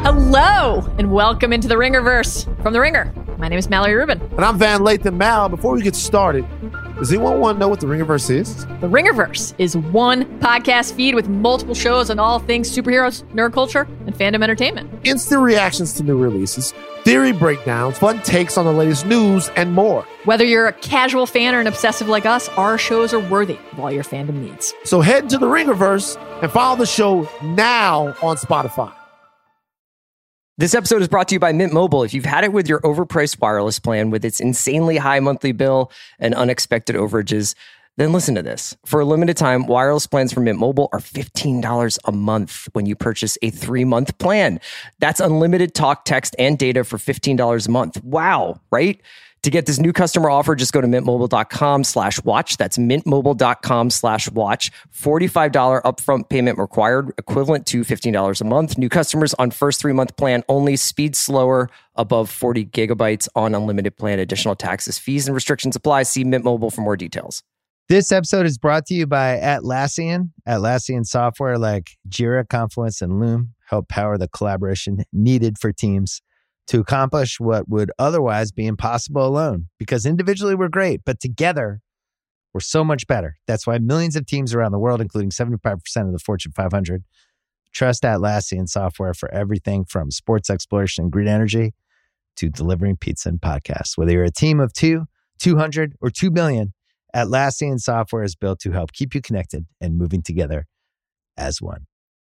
Hello, and welcome into the Ringerverse from The Ringer. My name is Mallory Rubin. And I'm Van Lathan. Mal, before we get started, does anyone want to know what the Ringerverse is? The Ringerverse is one podcast feed with multiple shows on all things superheroes, nerd culture, and fandom entertainment. Instant reactions to new releases, theory breakdowns, fun takes on the latest news, and more. Whether you're a casual fan or an obsessive like us, our shows are worthy of all your fandom needs. So head into the Ringerverse and follow the show now on Spotify. This episode is brought to you by Mint Mobile. If you've had it with your overpriced wireless plan with its insanely high monthly bill and unexpected overages, then listen to this. For a limited time, wireless plans from Mint Mobile are $15 a month when you purchase a 3-month plan. That's unlimited talk, text, and data for $15 a month. Wow, right? To get this new customer offer, just go to mintmobile.com/watch. That's mintmobile.com/watch. $45 upfront payment required, equivalent to $15 a month. New customers on first 3-month plan only. Speed slower, above 40 gigabytes on unlimited plan. Additional taxes, fees, and restrictions apply. See Mint Mobile for more details. This episode is brought to you by Atlassian. Atlassian software like Jira, Confluence, and Loom help power the collaboration needed for teams to accomplish what would otherwise be impossible alone. Because individually we're great, but together we're so much better. That's why millions of teams around the world, including 75% of the Fortune 500, trust Atlassian software for everything from sports exploration and green energy to delivering pizza and podcasts. Whether you're a team of 2, 200, or 2 billion, Atlassian software is built to help keep you connected and moving together as one.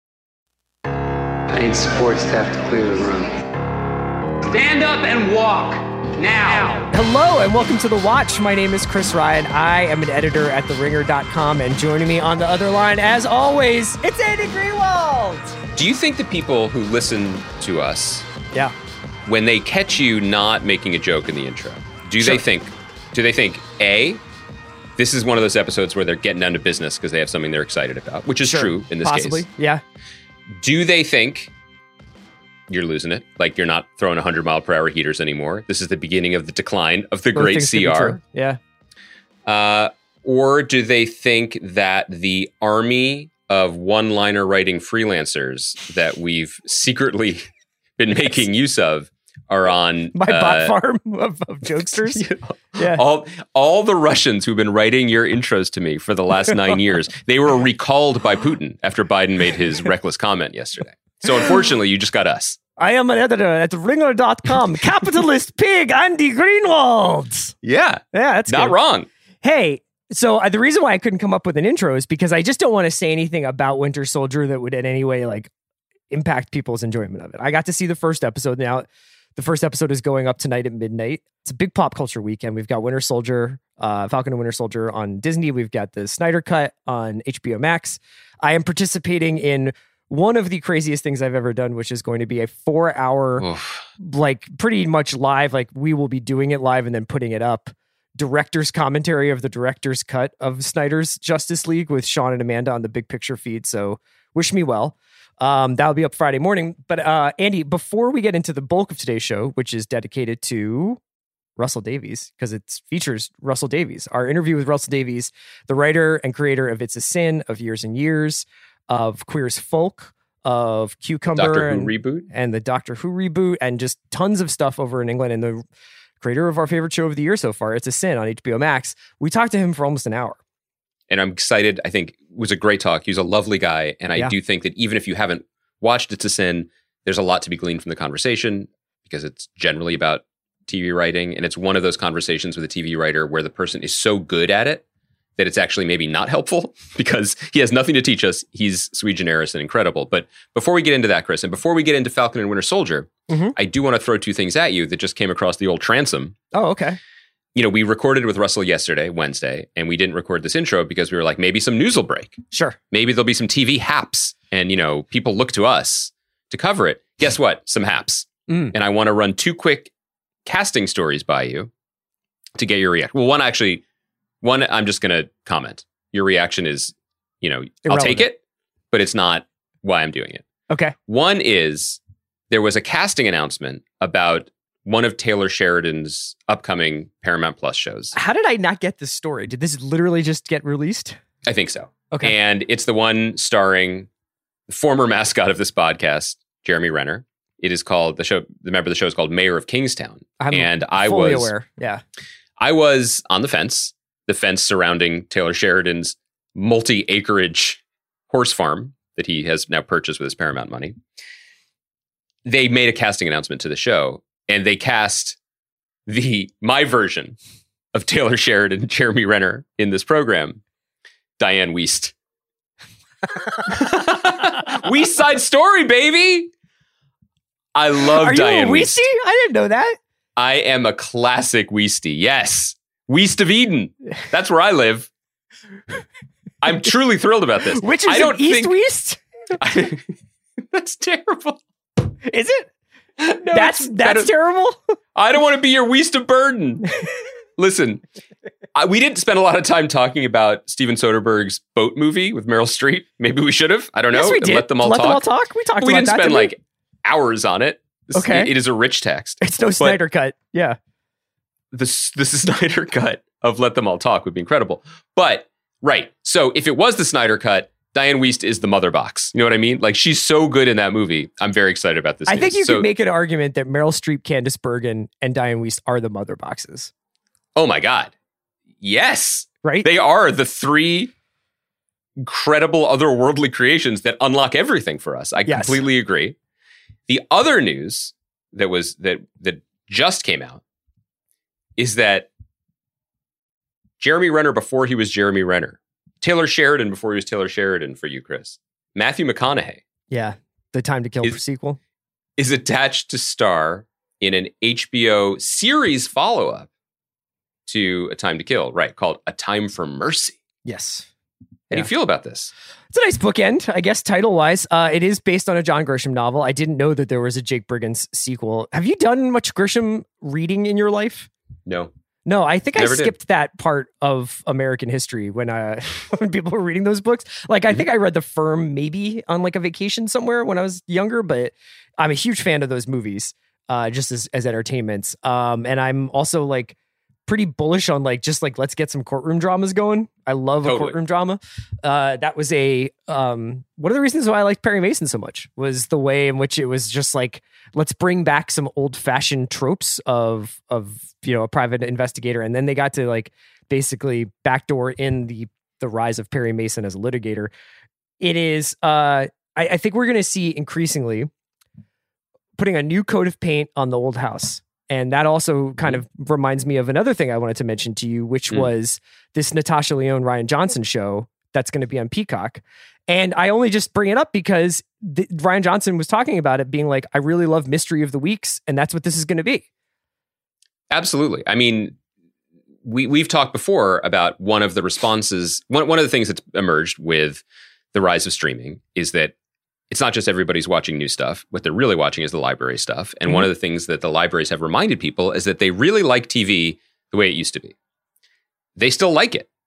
I need support staff to clear the room. Stand up and walk now. Hello and welcome to The Watch. My name is Chris Ryan. I am an editor at TheRinger.com, and joining me on the other line, as always, it's Andy Greenwald. Do you think the people who listen to us, Yeah. when they catch you not making a joke in the intro, do they think, A, this is one of those episodes where they're getting down to business because they have something they're excited about, which is true in this Possibly. case. Yeah. Do they think you're losing it? Like you're not throwing 100-mile-per-hour heaters anymore. This is the beginning of the decline of the Both great things could be CR. true. Yeah. Or do they think that the army of one-liner writing freelancers that we've secretly been making use of are on My bot farm of jokesters. Yeah. All the Russians who've been writing your intros to me for the last 9 years, they were recalled by Putin after Biden made his reckless comment yesterday. So unfortunately, you just got us. I am an editor at Ringer.com. Capitalist pig Andy Greenwald. Yeah. Yeah, that's not good. wrong. Hey, so the reason why I couldn't come up with an intro is because I just don't want to say anything about Winter Soldier that would in any way like impact people's enjoyment of it. I got to see the first episode. Now, the first episode is going up tonight at midnight. It's a big pop culture weekend. We've got Winter Soldier, Falcon and Winter Soldier on Disney. We've got the Snyder Cut on HBO Max. I am participating in one of the craziest things I've ever done, which is going to be a 4-hour, like pretty much live, like we will be doing it live and then putting it up, director's commentary of the director's cut of Snyder's Justice League with Sean and Amanda on the Big Picture feed. So wish me well. That'll be up Friday morning. But Andy, before we get into the bulk of today's show, which is dedicated to Russell Davies, because it features Russell Davies, our interview with Russell Davies, the writer and creator of It's a Sin, of Years and Years, of Queer as Folk, of Cucumber, Doctor Who reboot, and the Doctor Who reboot, and just tons of stuff over in England, and the creator of our favorite show of the year so far, It's a Sin on HBO Max. We talked to him for almost an hour. And I'm excited. I think it was a great talk. He's a lovely guy. And I do think that even if you haven't watched It's a Sin, there's a lot to be gleaned from the conversation because it's generally about TV writing. And it's one of those conversations with a TV writer where the person is so good at it that it's actually maybe not helpful because he has nothing to teach us. He's sui generis and incredible. But before we get into that, Chris, and before we get into Falcon and Winter Soldier, I do want to throw two things at you that just came across the old transom. Oh, okay. You know, we recorded with Russell yesterday, Wednesday, and we didn't record this intro because we were like, maybe some news will break. Sure. Maybe there'll be some TV haps and, you know, people look to us to cover it. Guess what? Some haps. And I want to run two quick casting stories by you to get your reaction. Well, one, I'm just going to comment. Your reaction is, you know, I'll take it, but it's not why I'm doing it. Okay. One is there was a casting announcement about one of Taylor Sheridan's upcoming Paramount Plus shows. How did I not get this story? Did this literally just get released? I think so. Okay. And it's the one starring the former mascot of this podcast, Jeremy Renner. It is called the show. Remember, the show is called Mayor of Kingstown, I'm I fully was aware. Yeah, I was on the fence surrounding Taylor Sheridan's multi-acreage horse farm that he has now purchased with his Paramount money. They made a casting announcement to the show, and they cast my version of Taylor Sheridan and Jeremy Renner in this program, Diane Wiest. Wiest Side Story, baby! I love Diane Wiest. I didn't know that. I am a classic Wiestie. Yes. Wiest of Eden. That's where I live. I'm truly thrilled about this. Which is East Wiest? That's terrible. Is it? No, that's terrible? I don't want to be your Wiest of burden. Listen, we didn't spend a lot of time talking about Steven Soderbergh's Boat movie with Meryl Streep. Maybe we should have. I don't know. Yes, we did. Let them all talk. We talked about that. We didn't spend like hours on it. Okay. It is a rich text. It's no Snyder cut. Yeah. The Snyder cut of Let Them All Talk would be incredible. But, right. So if it was the Snyder cut, Diane Wiest is the mother box. You know what I mean? Like, she's so good in that movie. I'm very excited about this. I think you could make an argument that Meryl Streep, Candice Bergen, and Diane Wiest are the mother boxes. Oh my God. Yes. Right? They are the three incredible otherworldly creations that unlock everything for us. I completely agree. The other news that just came out is that Jeremy Renner before he was Jeremy Renner, Taylor Sheridan before he was Taylor Sheridan for you, Chris, Matthew McConaughey. Yeah, the Time to Kill sequel. Is attached to star in an HBO series follow-up to A Time to Kill, right, called A Time for Mercy. Yes. How do you feel about this? It's a nice bookend, I guess, title-wise. It is based on a John Grisham novel. I didn't know that there was a Jake Briggens sequel. Have you done much Grisham reading in your life? No. No, I think Never I skipped that part of American history when when people were reading those books. Like, I think I read The Firm maybe on like a vacation somewhere when I was younger, but I'm a huge fan of those movies, just as entertainments. And I'm also like pretty bullish on let's get some courtroom dramas going. I love a courtroom drama. That was one of the reasons why I liked Perry Mason so much was the way in which it was just like, let's bring back some old fashioned tropes of a private investigator. And then they got to like basically backdoor in the rise of Perry Mason as a litigator. It is, I think we're going to see increasingly putting a new coat of paint on the old house. And that also kind of reminds me of another thing I wanted to mention to you, which was this Natasha Lyonne, Ryan Johnson show that's going to be on Peacock. And I only just bring it up because Ryan Johnson was talking about it being like, I really love Mystery of the Weeks. And that's what this is going to be. Absolutely. I mean, we've talked before about one of the responses. One of the things that's emerged with the rise of streaming is that it's not just everybody's watching new stuff. What they're really watching is the library stuff. And one of the things that the libraries have reminded people is that they really like TV the way it used to be. They still like it,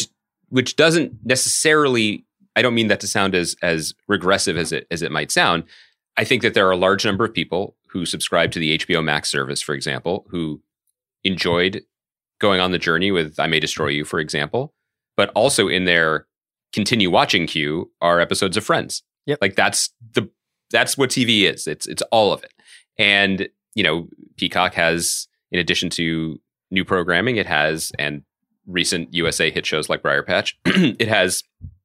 which doesn't necessarily, I don't mean that to sound as regressive as it might sound. I think that there are a large number of people who subscribe to the HBO Max service, for example, who enjoyed going on the journey with I May Destroy You, for example, but also in their continue watching queue are episodes of Friends. Yep. Like that's what TV is. It's all of it. And, Peacock has, in addition to new programming, it has, and recent USA hit shows like Briar Patch, it has,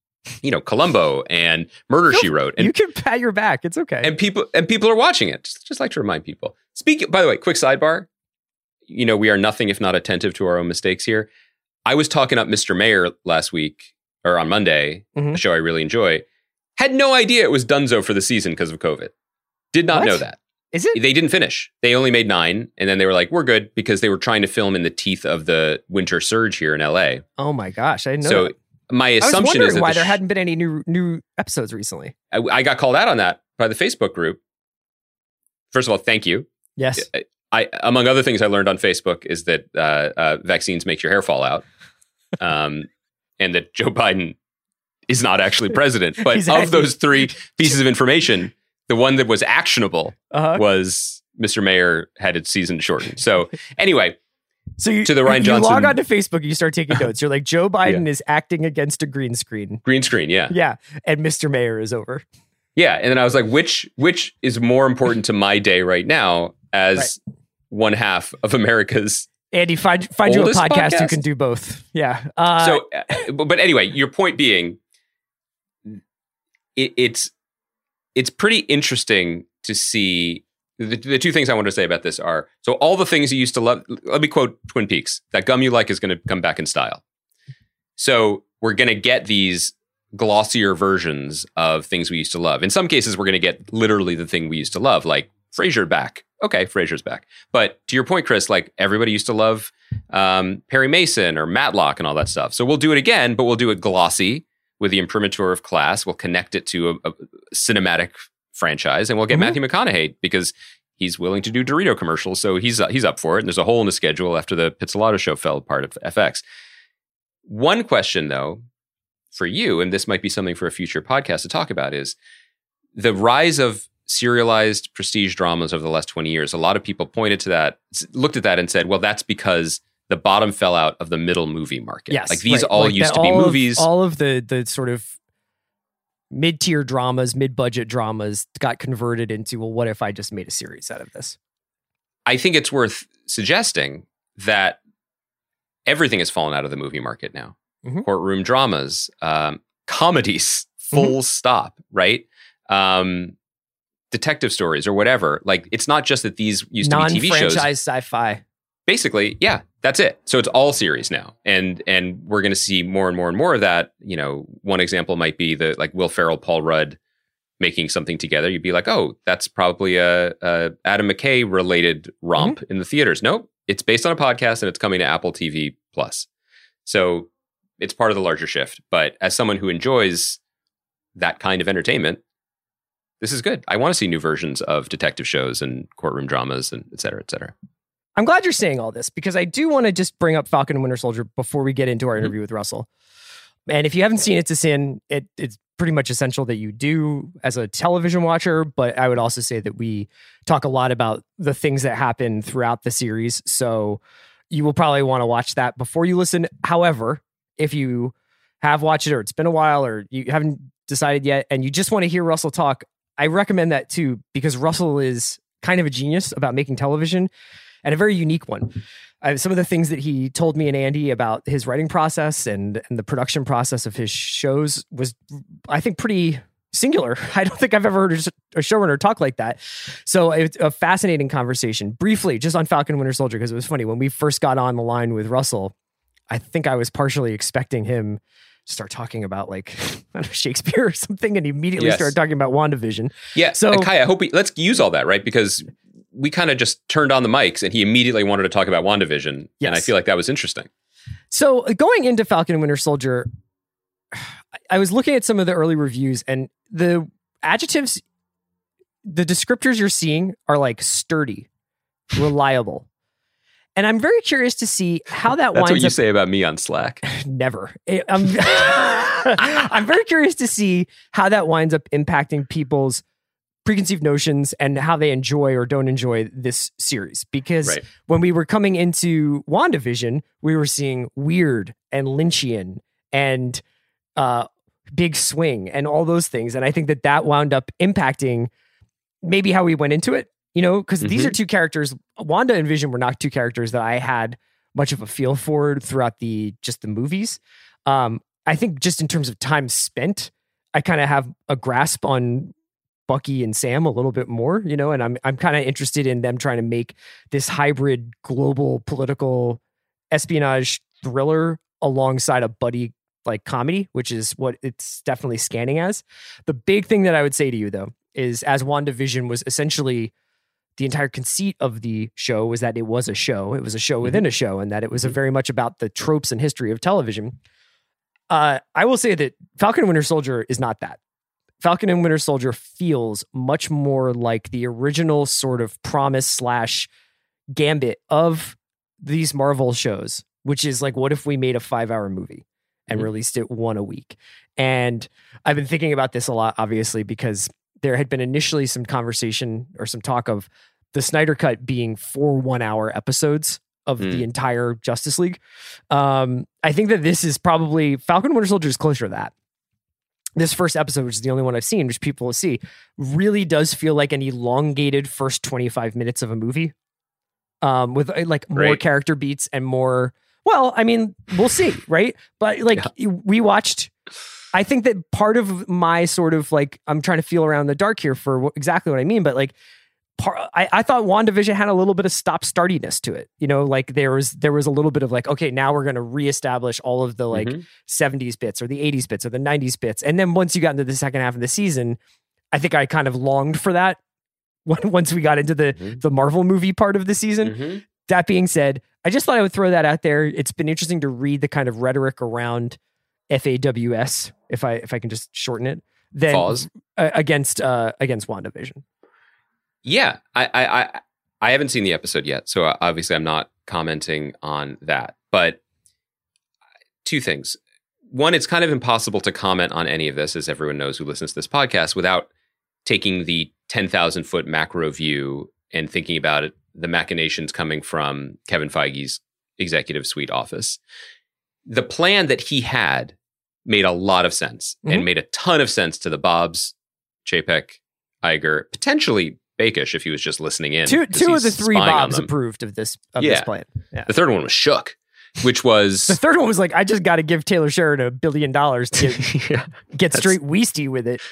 Columbo and Murder, She Wrote. And you can pat your back. It's okay. And people are watching it. Just like to remind people. By the way, quick sidebar. We are nothing if not attentive to our own mistakes here. I was talking up Mr. Mayor last week, or on Monday, a show I really enjoy. Had no idea it was donezo for the season because of COVID. Did not know that. Is it? They didn't finish. They only made 9, and then they were like, we're good, because they were trying to film in the teeth of the winter surge here in LA. Oh my gosh, I didn't know that. My assumption is wondering why there hadn't been any new episodes recently. I got called out on that by the Facebook group. First of all, thank you. Yes. I among other things I learned on Facebook is that vaccines make your hair fall out, and that Joe Biden is not actually president. But of those 3 pieces of information, the one that was actionable was Mr. Mayor had its season shortened. So anyway, to the Ryan Johnson. You log on to Facebook and you start taking notes. You're like, Joe Biden is acting against a green screen. Green screen, yeah. Yeah. And Mr. Mayor is over. Yeah, and then I was like, which is more important to my day right now as one half of America's Andy, find you a podcast who podcast? can do both. Yeah. But anyway, your point being, it's pretty interesting to see. The two things I want to say about this are, so all the things you used to love, let me quote Twin Peaks, that gum you like is going to come back in style. So we're going to get these glossier versions of things we used to love. In some cases, we're going to get literally the thing we used to love, like Frasier back. Okay, Frasier's back. But to your point, Chris, like everybody used to love Perry Mason or Matlock and all that stuff. So we'll do it again, but we'll do it glossy with the imprimatur of class. We'll connect it to a cinematic franchise, and we'll get Matthew McConaughey because he's willing to do Dorito commercials. So he's up for it. And there's a hole in the schedule after the Pizzolatto show fell apart at FX. One question, though, for you, and this might be something for a future podcast to talk about, is the rise of serialized prestige dramas over the last 20 years. A lot of people pointed to that, looked at that and said, well, that's because the bottom fell out of the middle movie market. Yes, like these all like used to be movies. All of the sort of mid-tier dramas, mid-budget dramas got converted into, well, what if I just made a series out of this? I think it's worth suggesting that everything has fallen out of the movie market now. Courtroom dramas, comedies, full stop, right? Detective stories or whatever. Like, it's not just that these used to be TV shows. Non-franchise sci-fi. Basically, yeah, that's it. So it's all series now. And we're going to see more and more and more of that. You know, one example might be the like Will Ferrell, Paul Rudd making something together. You'd be like, oh, that's probably a Adam McKay related romp in the theaters. Nope. It's based on a podcast and it's coming to Apple TV Plus. So it's part of the larger shift. But as someone who enjoys that kind of entertainment, this is good. I want to see new versions of detective shows and courtroom dramas and et cetera, et cetera. I'm glad you're saying all this because I do want to just bring up Falcon and Winter Soldier before we get into our interview with Russell. And if you haven't seen It's a Sin, it's pretty much essential that you do as a television watcher. But I would also say that we talk a lot about the things that happen throughout the series. So you will probably want to watch that before you listen. However, if you have watched it or it's been a while or you haven't decided yet and you just want to hear Russell talk, I recommend that too, because Russell is kind of a genius about making television and a very unique one. Some of the things that he told me and Andy about his writing process and the production process of his shows was, I think, pretty singular. I don't think I've ever heard a showrunner talk like that. So it's a fascinating conversation. Briefly, just on Falcon and Winter Soldier, because it was funny. When we first got on the line with Russell, I think I was partially expecting him start talking about like I don't know, Shakespeare or something, and he immediately started talking about WandaVision. Yeah. So Kai, I hope let's use all that, right? Because we kind of just turned on the mics and he immediately wanted to talk about WandaVision. Yes. And I feel like that was interesting. So going into Falcon and Winter Soldier, I was looking at some of the early reviews and the adjectives, the descriptors you're seeing are like sturdy, reliable. And I'm very curious to see how that winds up. That's what you say about me on Slack. Never. I'm very curious to see how that winds up impacting people's preconceived notions and how they enjoy or don't enjoy this series. Because when we were coming into WandaVision, we were seeing weird and Lynchian and big swing and all those things. And I think that wound up impacting maybe how we went into it. You know, because these are two characters. Wanda and Vision were not two characters that I had much of a feel for throughout the movies. I think just in terms of time spent, I kind of have a grasp on Bucky and Sam a little bit more, you know, and I'm kind of interested in them trying to make this hybrid global political espionage thriller alongside a buddy like comedy, which is what it's definitely scanning as. The big thing that I would say to you though is as WandaVision was essentially the entire conceit of the show was that it was a show. It was a show within a show, and that it was very much about the tropes and history of television. I will say that Falcon and Winter Soldier is not that. Falcon and Winter Soldier feels much more like the original sort of promise / gambit of these Marvel shows, which is like, what if we made a 5-hour movie and released it one a week? And I've been thinking about this a lot, obviously, because there had been initially some conversation or some talk of the Snyder Cut being 4 1-hour episodes of the entire Justice League. I think that this is probably Falcon Winter Soldier is closer to that. this first episode, which is the only one I've seen, which people will see, really does feel like an elongated first 25 minutes of a movie, with like more character beats and more. Well, I mean, we'll see, right? But like we watched. I think that part of my sort of like, I'm trying to feel around the dark here for exactly what I mean, but like, I thought WandaVision had a little bit of stop-startiness to it. You know, like there was a little bit of like, okay, now we're going to reestablish all of the like 70s bits or the 80s bits or the 90s bits. And then once you got into the second half of the season, I think I kind of longed for that once we got into the Marvel movie part of the season. That being said, I just thought I would throw that out there. It's been interesting to read the kind of rhetoric around FAWS, if I can just shorten it, then against WandaVision. Yeah, I haven't seen the episode yet, so obviously I'm not commenting on that. But two things. One, it's kind of impossible to comment on any of this, as everyone knows who listens to this podcast, without taking the 10,000 foot macro view and thinking about it, the machinations coming from Kevin Feige's executive suite office. The plan that he had made a lot of sense and made a ton of sense to the Bobs, Chapek, Iger, potentially Bakish if he was just listening in. Two of the three Bobs approved of this plan. Yeah. The third one was shook, which was... The third one was like, I just got to give Taylor Sheridan $1 billion to get straight Weasty with it.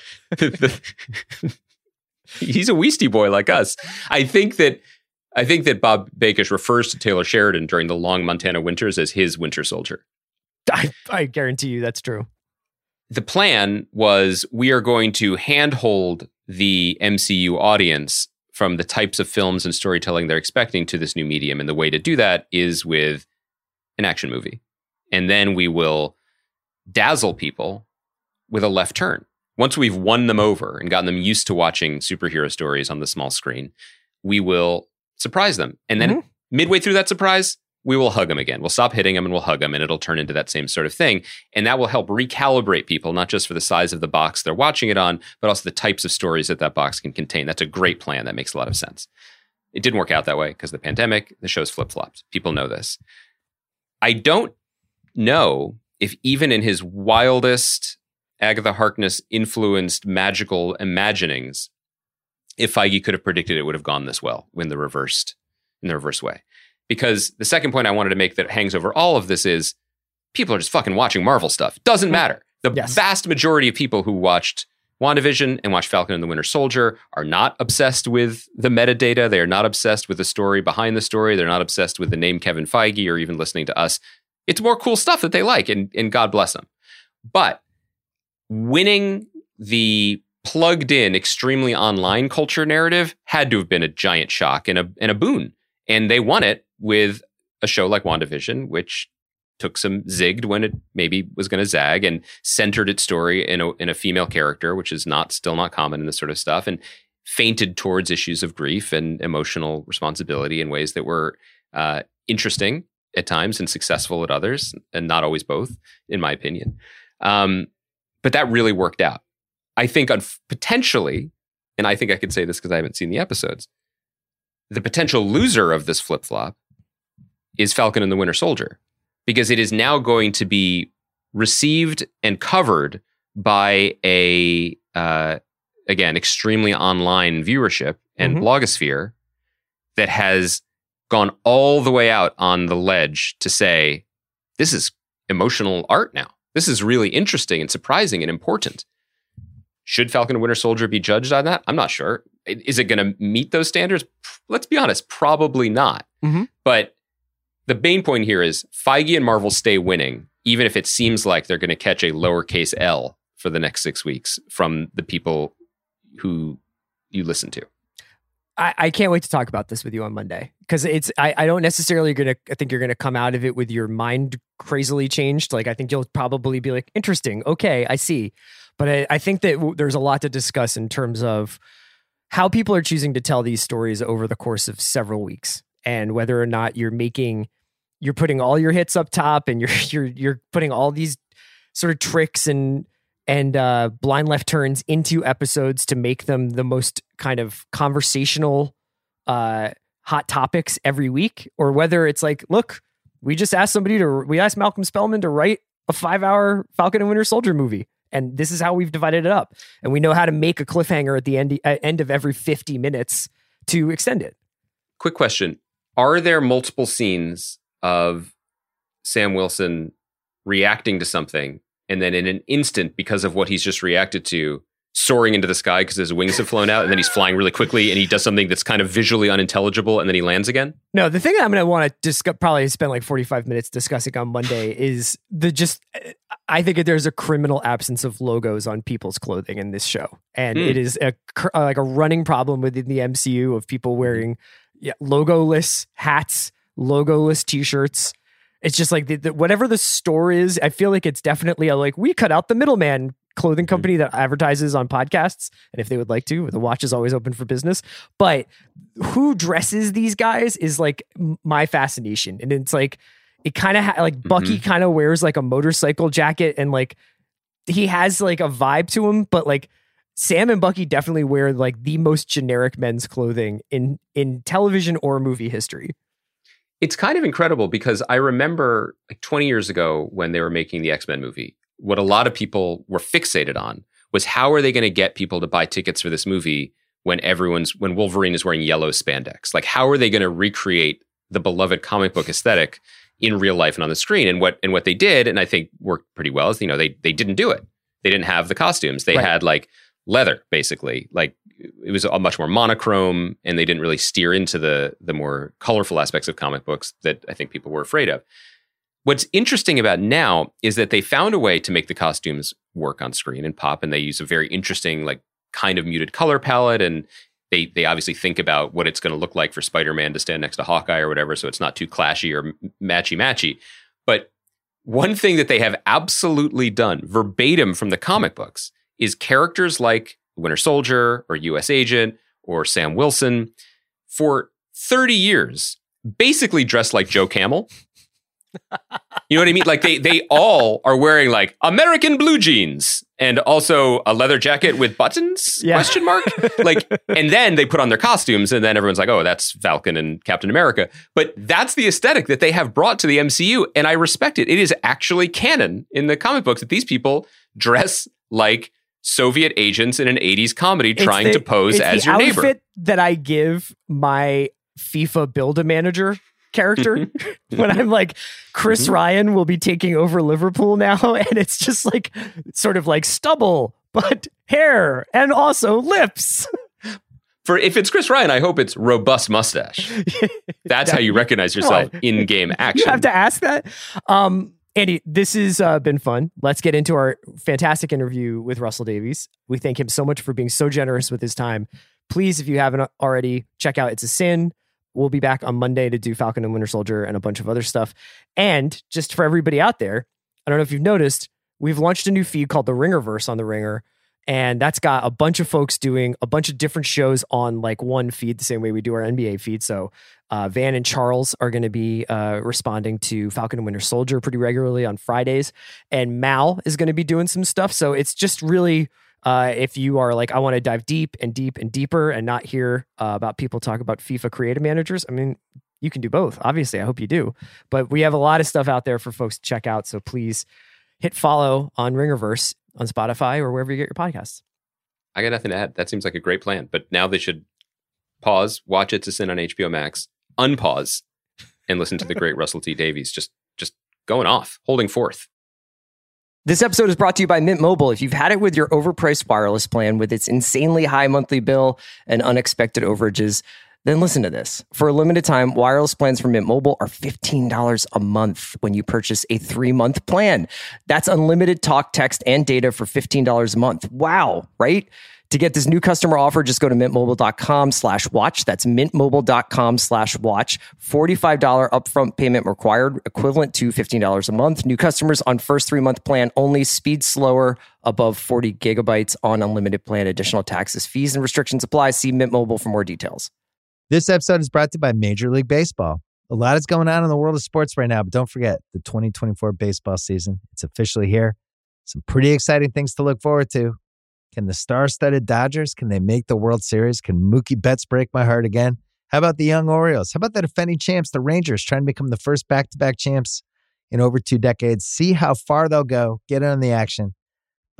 He's a Weasty boy like us. I think that Bob Bakish refers to Taylor Sheridan during the long Montana winters as his Winter Soldier. I guarantee you that's true. The plan was we are going to handhold the MCU audience from the types of films and storytelling they're expecting to this new medium. And the way to do that is with an action movie. And then we will dazzle people with a left turn. Once we've won them over and gotten them used to watching superhero stories on the small screen, we will surprise them. And then midway through that surprise, we will hug them again. We'll stop hitting them and we'll hug them, and it'll turn into that same sort of thing. And that will help recalibrate people, not just for the size of the box they're watching it on, but also the types of stories that box can contain. That's a great plan. That makes a lot of sense. It didn't work out that way because of the pandemic. The show's flip-flopped. People know this. I don't know if even in his wildest Agatha Harkness influenced magical imaginings, if Feige could have predicted it would have gone this well in the reverse way. Because the second point I wanted to make that hangs over all of this is people are just fucking watching Marvel stuff. Doesn't matter. The vast majority of people who watched WandaVision and watched Falcon and the Winter Soldier are not obsessed with the metadata. They are not obsessed with the story behind the story. They're not obsessed with the name Kevin Feige or even listening to us. It's more cool stuff that they like, and God bless them. But winning the plugged in, extremely online culture narrative had to have been a giant shock and a boon. And they won it with a show like WandaVision, which took some zigged when it maybe was going to zag, and centered its story in a female character, which is still not common in this sort of stuff, and fainted towards issues of grief and emotional responsibility in ways that were interesting at times and successful at others, and not always both, in my opinion. But that really worked out. I think potentially, and I think I could say this because I haven't seen the episodes, the potential loser of this flip-flop is Falcon and the Winter Soldier, because it is now going to be received and covered by a, again, extremely online viewership and blogosphere that has gone all the way out on the ledge to say, this is emotional art now. This is really interesting and surprising and important. Should Falcon and Winter Soldier be judged on that? I'm not sure. Is it going to meet those standards? Let's be honest, probably not. But the main point here is Feige and Marvel stay winning, even if it seems like they're going to catch a lowercase L for the next 6 weeks from the people who you listen to. I can't wait to talk about this with you on Monday, because I don't necessarily I think you're going to come out of it with your mind crazily changed. Like, I think you'll probably be like, interesting. Okay, I see. But I think that there's a lot to discuss in terms of how people are choosing to tell these stories over the course of several weeks, and whether or not you're putting all your hits up top, and you're putting all these sort of tricks and blind left turns into episodes to make them the most kind of conversational hot topics every week, or whether it's like, look, we asked Malcolm Spellman to write a 5-hour Falcon and Winter Soldier movie, And this is how we've divided it up. And we know how to make a cliffhanger at the end of every 50 minutes to extend it. Quick question. Are there multiple scenes of Sam Wilson reacting to something and then in an instant, because of what he's just reacted to, soaring into the sky because his wings have flown out, and then he's flying really quickly and he does something that's kind of visually unintelligible and then he lands again? No, the thing I'm going to want to probably spend like 45 minutes discussing on Monday is I think there's a criminal absence of logos on people's clothing in this show. And it is like a running problem within the MCU of people wearing logoless hats, logoless t-shirts. It's just like whatever the store is, I feel like it's definitely we cut out the middleman clothing company that advertises on podcasts. And if they would like to, the watch is always open for business. But who dresses these guys is like my fascination. And it's like, it kind of Bucky kind of wears like a motorcycle jacket and like he has like a vibe to him, but like Sam and Bucky definitely wear like the most generic men's clothing in television or movie history. It's kind of incredible because I remember like 20 years ago when they were making the X-Men movie, what a lot of people were fixated on was how are they going to get people to buy tickets for this movie when Wolverine is wearing yellow spandex? Like, how are they going to recreate the beloved comic book aesthetic in real life and on the screen? And what they did, and I think worked pretty well, is, they didn't do it. They didn't have the costumes. They had like leather, basically. Like, it was a much more monochrome, and they didn't really steer into the more colorful aspects of comic books that I think people were afraid of. What's interesting about now is that they found a way to make the costumes work on screen and pop, and they use a very interesting, like, kind of muted color palette, and they obviously think about what it's going to look like for Spider-Man to stand next to Hawkeye or whatever, so it's not too clashy or matchy-matchy. But one thing that they have absolutely done verbatim from the comic books is characters like Winter Soldier or US Agent or Sam Wilson for 30 years basically dressed like Joe Camel. You know what I mean? Like they all are wearing like American blue jeans and also a leather jacket with buttons, question mark. Like, and then they put on their costumes and then everyone's like, oh, that's Falcon and Captain America. But that's the aesthetic that they have brought to the MCU. And I respect it. It is actually canon in the comic books that these people dress like Soviet agents in an 80s comedy trying to pose as your neighbor. It's the outfit that I give my FIFA Build-A-Manager character when I'm like, Chris Ryan will be taking over Liverpool now, and it's just like sort of like stubble, but hair and also lips. For if it's Chris Ryan, I hope it's robust mustache. That's how you recognize yourself in-game action. You have to ask that. Andy, this has been fun. Let's get into our fantastic interview with Russell Davies. We thank him so much for being so generous with his time. Please, if you haven't already, check out It's a Sin. We'll be back on Monday to do Falcon and Winter Soldier and a bunch of other stuff. And just for everybody out there, I don't know if you've noticed, we've launched a new feed called the Ringerverse on the Ringer. And that's got a bunch of folks doing a bunch of different shows on like one feed, the same way we do our NBA feed. So Van and Charles are going to be responding to Falcon and Winter Soldier pretty regularly on Fridays. And Mal is going to be doing some stuff. So it's just really... if you are like, I want to dive deep and deeper and not hear about people talk about FIFA creative managers, I mean, you can do both. Obviously, I hope you do. But we have a lot of stuff out there for folks to check out. So please hit follow on Ringerverse on Spotify or wherever you get your podcasts. I got nothing to add. That seems like a great plan. But now they should pause, watch It's a Sin on HBO Max, unpause, and listen to the great Russell T. Davies just going off, holding forth. This episode is brought to you by Mint Mobile. If you've had it with your overpriced wireless plan with its insanely high monthly bill and unexpected overages, then listen to this. For a limited time, wireless plans from Mint Mobile are $15 a month when you purchase a 3-month plan. That's unlimited talk, text, and data for $15 a month. Wow, right? To get this new customer offer, just go to mintmobile.com/watch. That's mintmobile.com/watch. $45 upfront payment required, equivalent to $15 a month. New customers on first 3-month plan only. Speed slower, above 40 gigabytes on unlimited plan. Additional taxes, fees, and restrictions apply. See Mint Mobile for more details. This episode is brought to you by Major League Baseball. A lot is going on in the world of sports right now, but don't forget the 2024 baseball season. It's officially here. Some pretty exciting things to look forward to. Can the star-studded Dodgers, can they make the World Series? Can Mookie Betts break my heart again? How about the young Orioles? How about the defending champs, the Rangers, trying to become the first back-to-back champs in over 2 decades? See how far they'll go. Get in on the action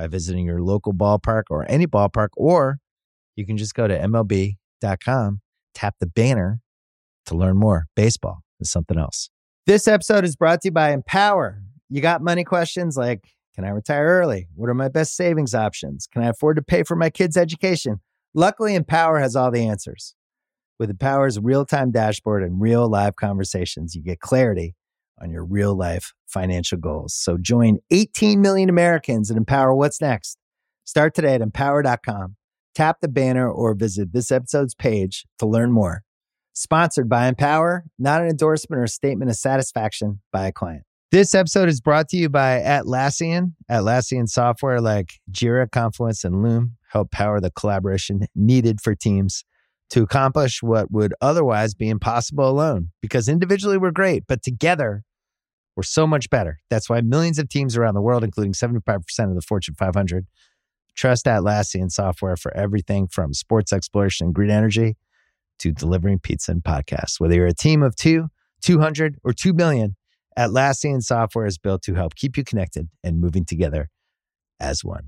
by visiting your local ballpark or any ballpark, or you can just go to MLB.com, tap the banner to learn more. Baseball is something else. This episode is brought to you by Empower. You got money questions like, can I retire early? What are my best savings options? Can I afford to pay for my kids' education? Luckily, Empower has all the answers. With Empower's real-time dashboard and real live conversations, you get clarity on your real life financial goals. So join 18 million Americans and empower what's next. Start today at empower.com. Tap the banner or visit this episode's page to learn more. Sponsored by Empower, not an endorsement or statement of satisfaction by a client. This episode is brought to you by Atlassian. Atlassian software like Jira, Confluence, and Loom help power the collaboration needed for teams to accomplish what would otherwise be impossible alone. Because individually we're great, but together we're so much better. That's why millions of teams around the world, including 75% of the Fortune 500, trust Atlassian software for everything from sports exploration and green energy to delivering pizza and podcasts. Whether you're a team of 2, 200, or 2 million, Atlassian software is built to help keep you connected and moving together as one.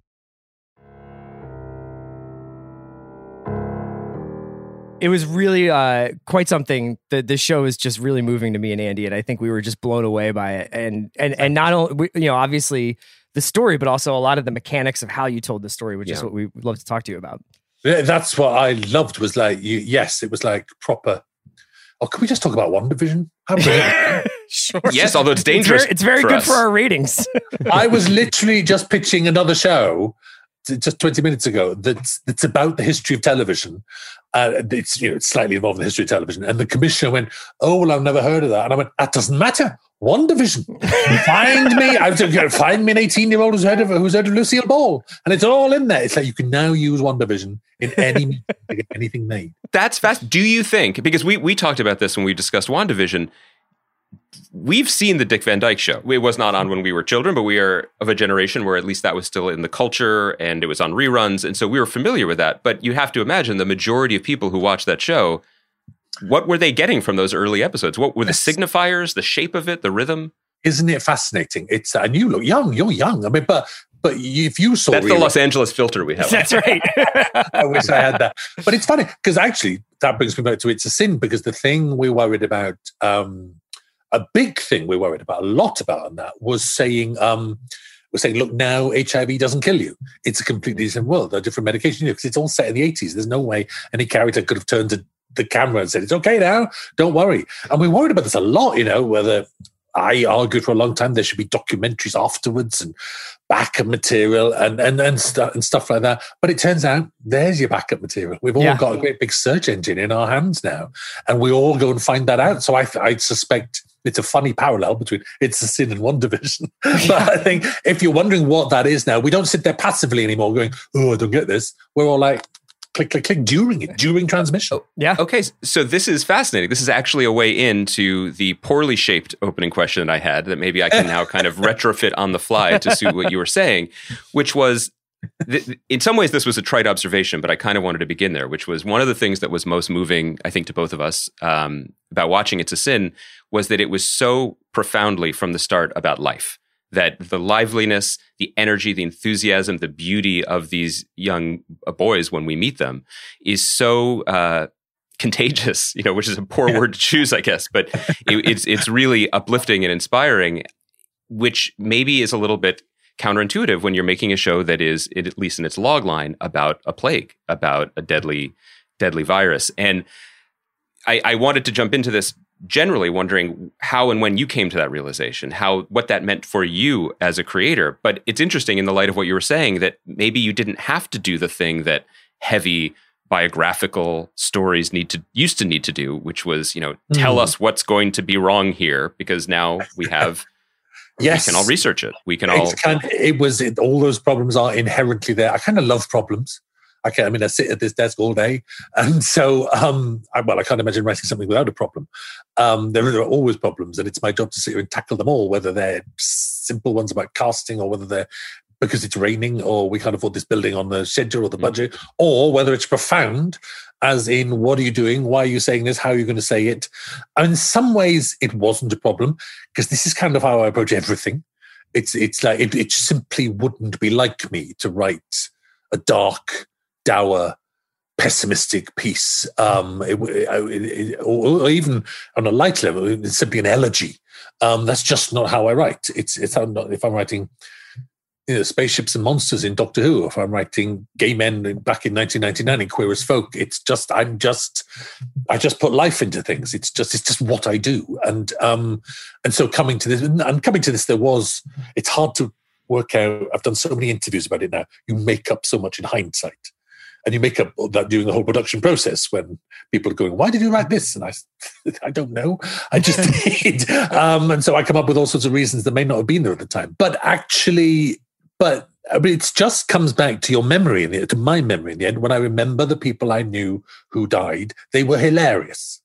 It was really quite something. The show is just really moving to me and Andy, and I think we were just blown away by it. And not only, obviously the story, but also a lot of the mechanics of how you told the story, which is what we would love to talk to you about. Yeah, that's what I loved. Was like, yes, it was like proper. Oh, can we just talk about WandaVision? Sure. Yes, although it's dangerous. It's very good for our ratings. I was literally just pitching another show just 20 minutes ago that's about the history of television. It's it's slightly involved in the history of television. And the commissioner went, "Oh, well, I've never heard of that." And I went, "That doesn't matter. WandaVision. Find me. Find me an 18-year-old who's heard of Lucille Ball, and it's all in there. It's like you can now use WandaVision in any to get anything made." That's fast. Do you think? Because we talked about this when we discussed WandaVision. We've seen the Dick Van Dyke Show. It was not on when we were children, but we are of a generation where at least that was still in the culture and it was on reruns. And so we were familiar with that. But you have to imagine the majority of people who watched that show, what were they getting from those early episodes? What were the signifiers, the shape of it, the rhythm? Isn't it fascinating? And you look young. You're young. I mean, but if you saw... That's the Los Angeles filter we have. That's right. I wish I had that. But it's funny because actually that brings me back to It's a Sin, because the thing we worried about... a big thing we worried about, a lot about on that, was saying, look, now HIV doesn't kill you. It's a completely different world. There are different medications, because it's all set in the 80s. There's no way any character could have turned to the camera and said, "It's okay now, don't worry." And we worried about this a lot, whether I argued for a long time there should be documentaries afterwards and backup material and stuff like that. But it turns out there's your backup material. We've all got a great big search engine in our hands now, and we all go and find that out. So I suspect it's a funny parallel between It's a Sin and WandaVision. But I think if you're wondering what that is now, we don't sit there passively anymore going, "Oh, I don't get this." We're all like, click, click, click during transmission. Yeah. Okay. So this is fascinating. This is actually a way into the poorly shaped opening question that I had that maybe I can now kind of retrofit on the fly to suit what you were saying, which was, in some ways, this was a trite observation, but I kind of wanted to begin there, which was one of the things that was most moving, I think, to both of us about watching It's a Sin was that it was so profoundly from the start about life. That the liveliness, the energy, the enthusiasm, the beauty of these young boys when we meet them is so contagious, which is a poor word to choose, I guess, but it's really uplifting and inspiring, which maybe is a little bit counterintuitive when you're making a show that is, at least in its log line, about a plague, about a deadly virus. And I wanted to jump into this generally wondering how and when you came to that realization, what that meant for you as a creator. But it's interesting in the light of what you were saying that maybe you didn't have to do the thing that heavy biographical stories used to need to do, which was, tell us what's going to be wrong here, because now we have... Yes. We can all research it. We can all... all those problems are inherently there. I kind of love problems. I sit at this desk all day. And so, I can't imagine writing something without a problem. There are always problems, and it's my job to sit here and tackle them all, whether they're simple ones about casting, or whether they're because it's raining, or we can't afford this building on the schedule or the budget, or whether it's profound, as in, what are you doing? Why are you saying this? How are you going to say it? In some ways, it wasn't a problem, because this is kind of how I approach everything. It's like it simply wouldn't be like me to write a dark, dour, pessimistic piece, or even on a light level, it's simply an elegy. That's just not how I write. It's if I'm writing, spaceships and monsters in Doctor Who, if I'm writing gay men back in 1999 in Queer as Folk, I just put life into things. It's just what I do. And so coming to this, it's hard to work out. I've done so many interviews about it now. You make up so much in hindsight. And you make up that during the whole production process when people are going, why did you write this? And I don't know. I just did. And so I come up with all sorts of reasons that may not have been there at the time. But it just comes back to your memory, to my memory in the end. When I remember the people I knew who died, they were hilarious.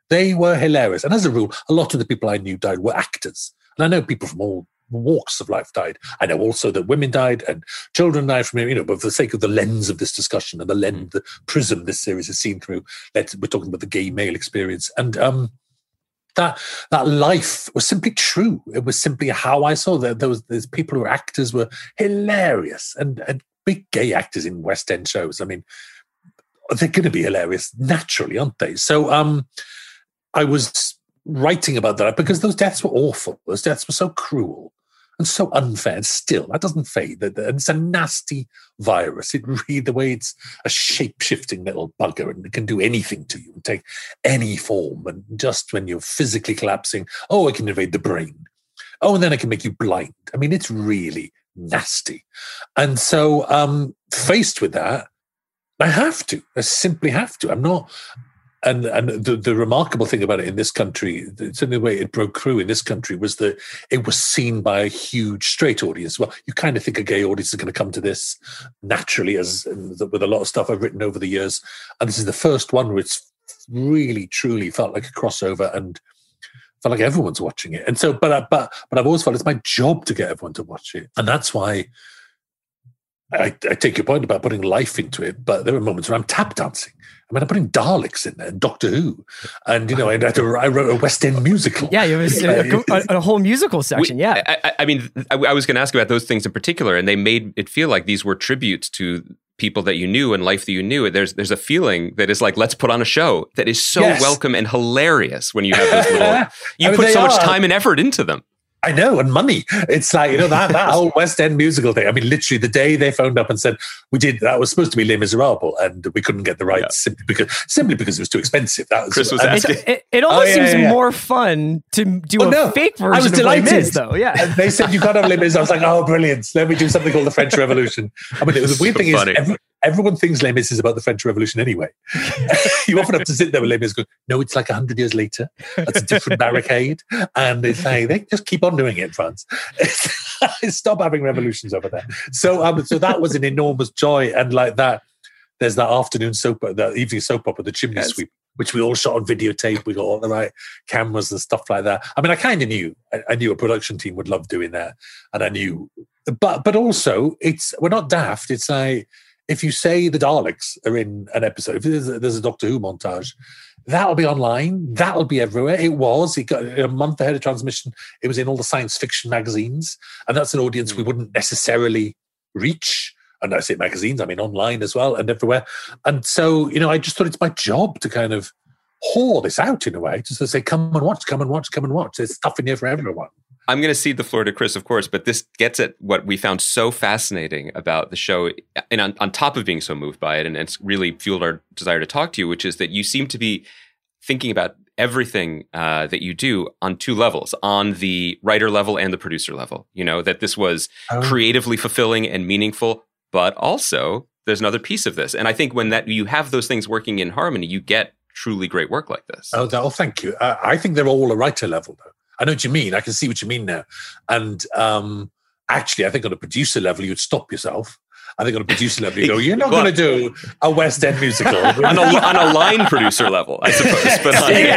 And as a rule, a lot of the people I knew died were actors. And I know people from all walks of life died. I know also that women died and children died from, but for the sake of the lens of this discussion and the prism this series is seen through, we're talking about the gay male experience. And that life was simply true. It was simply how I saw that those people who were actors were hilarious and big gay actors in West End shows. I mean, they're going to be hilarious naturally, aren't they? So I was writing about that because those deaths were awful. Those deaths were so cruel and so unfair. And still, that doesn't fade. And it's a nasty virus. The way it's a shape-shifting little bugger and it can do anything to you and take any form. And just when you're physically collapsing, it can invade the brain. And then it can make you blind. I mean, it's really nasty. And so faced with that, I simply have to. I'm not... And the remarkable thing about it in this country, certainly the way it broke through in this country, was that it was seen by a huge straight audience. Well, you kind of think a gay audience is going to come to this naturally, as with a lot of stuff I've written over the years. And this is the first one where it's really, truly felt like a crossover and felt like everyone's watching it. And so, but I've always felt it's my job to get everyone to watch it. And that's why I take your point about putting life into it, but there are moments where I'm tap dancing. I mean, I'm putting Daleks in there, Doctor Who, and I wrote a West End musical. Yeah, you have a whole musical section. I mean, I was going to ask about those things in particular, and they made it feel like these were tributes to people that you knew and life that you knew. There's a feeling that is like, let's put on a show that is so welcome and hilarious when you have those little. Put so much time and effort into them. I know, and money. It's like, that whole West End musical thing. I mean, literally the day they phoned up and said, that was supposed to be Les Miserables, and we couldn't get the rights simply because it was too expensive. That was, Chris was asking. It almost seems more fun to do a fake version. I was delighted. Of Les Mis, though. Yeah. And they said, you can't have Les Mis. I was like, oh, brilliant. Let me do something called the French Revolution. I mean, the weird thing is, everyone thinks Les Mis is about the French Revolution anyway. You often have to sit there with Les Mis going, no, it's like 100 years later. That's a different barricade. And it's like, they just keep on doing it in France. Stop having revolutions over there. So that was an enormous joy. And like that, there's that evening soap opera, The Chimney Sweep, which we all shot on videotape. We got all the right cameras and stuff like that. I mean, I kind of knew. I knew a production team would love doing that. And I knew. But also, we're not daft. It's like, if you say the Daleks are in an episode, if there's a Doctor Who montage, that'll be online. That'll be everywhere. It got a month ahead of transmission. It was in all the science fiction magazines. And that's an audience we wouldn't necessarily reach. And I say magazines, I mean online as well and everywhere. And so, I just thought it's my job to kind of whore this out in a way, just to say, come and watch. There's stuff in here for everyone. I'm going to cede the floor to Chris, of course, but this gets at what we found so fascinating about the show, and on top of being so moved by it, and it's really fueled our desire to talk to you, which is that you seem to be thinking about everything that you do on two levels, on the writer level and the producer level. That this was creatively fulfilling and meaningful, but also there's another piece of this. And I think when you have those things working in harmony, you get truly great work like this. Oh, thank you. I think they're all a writer level, though. I know what you mean. I can see what you mean now. And actually, I think on a producer level, you'd stop yourself. I think on a producer level, you go, you're not going to do a West End musical. on a line producer level, I suppose. But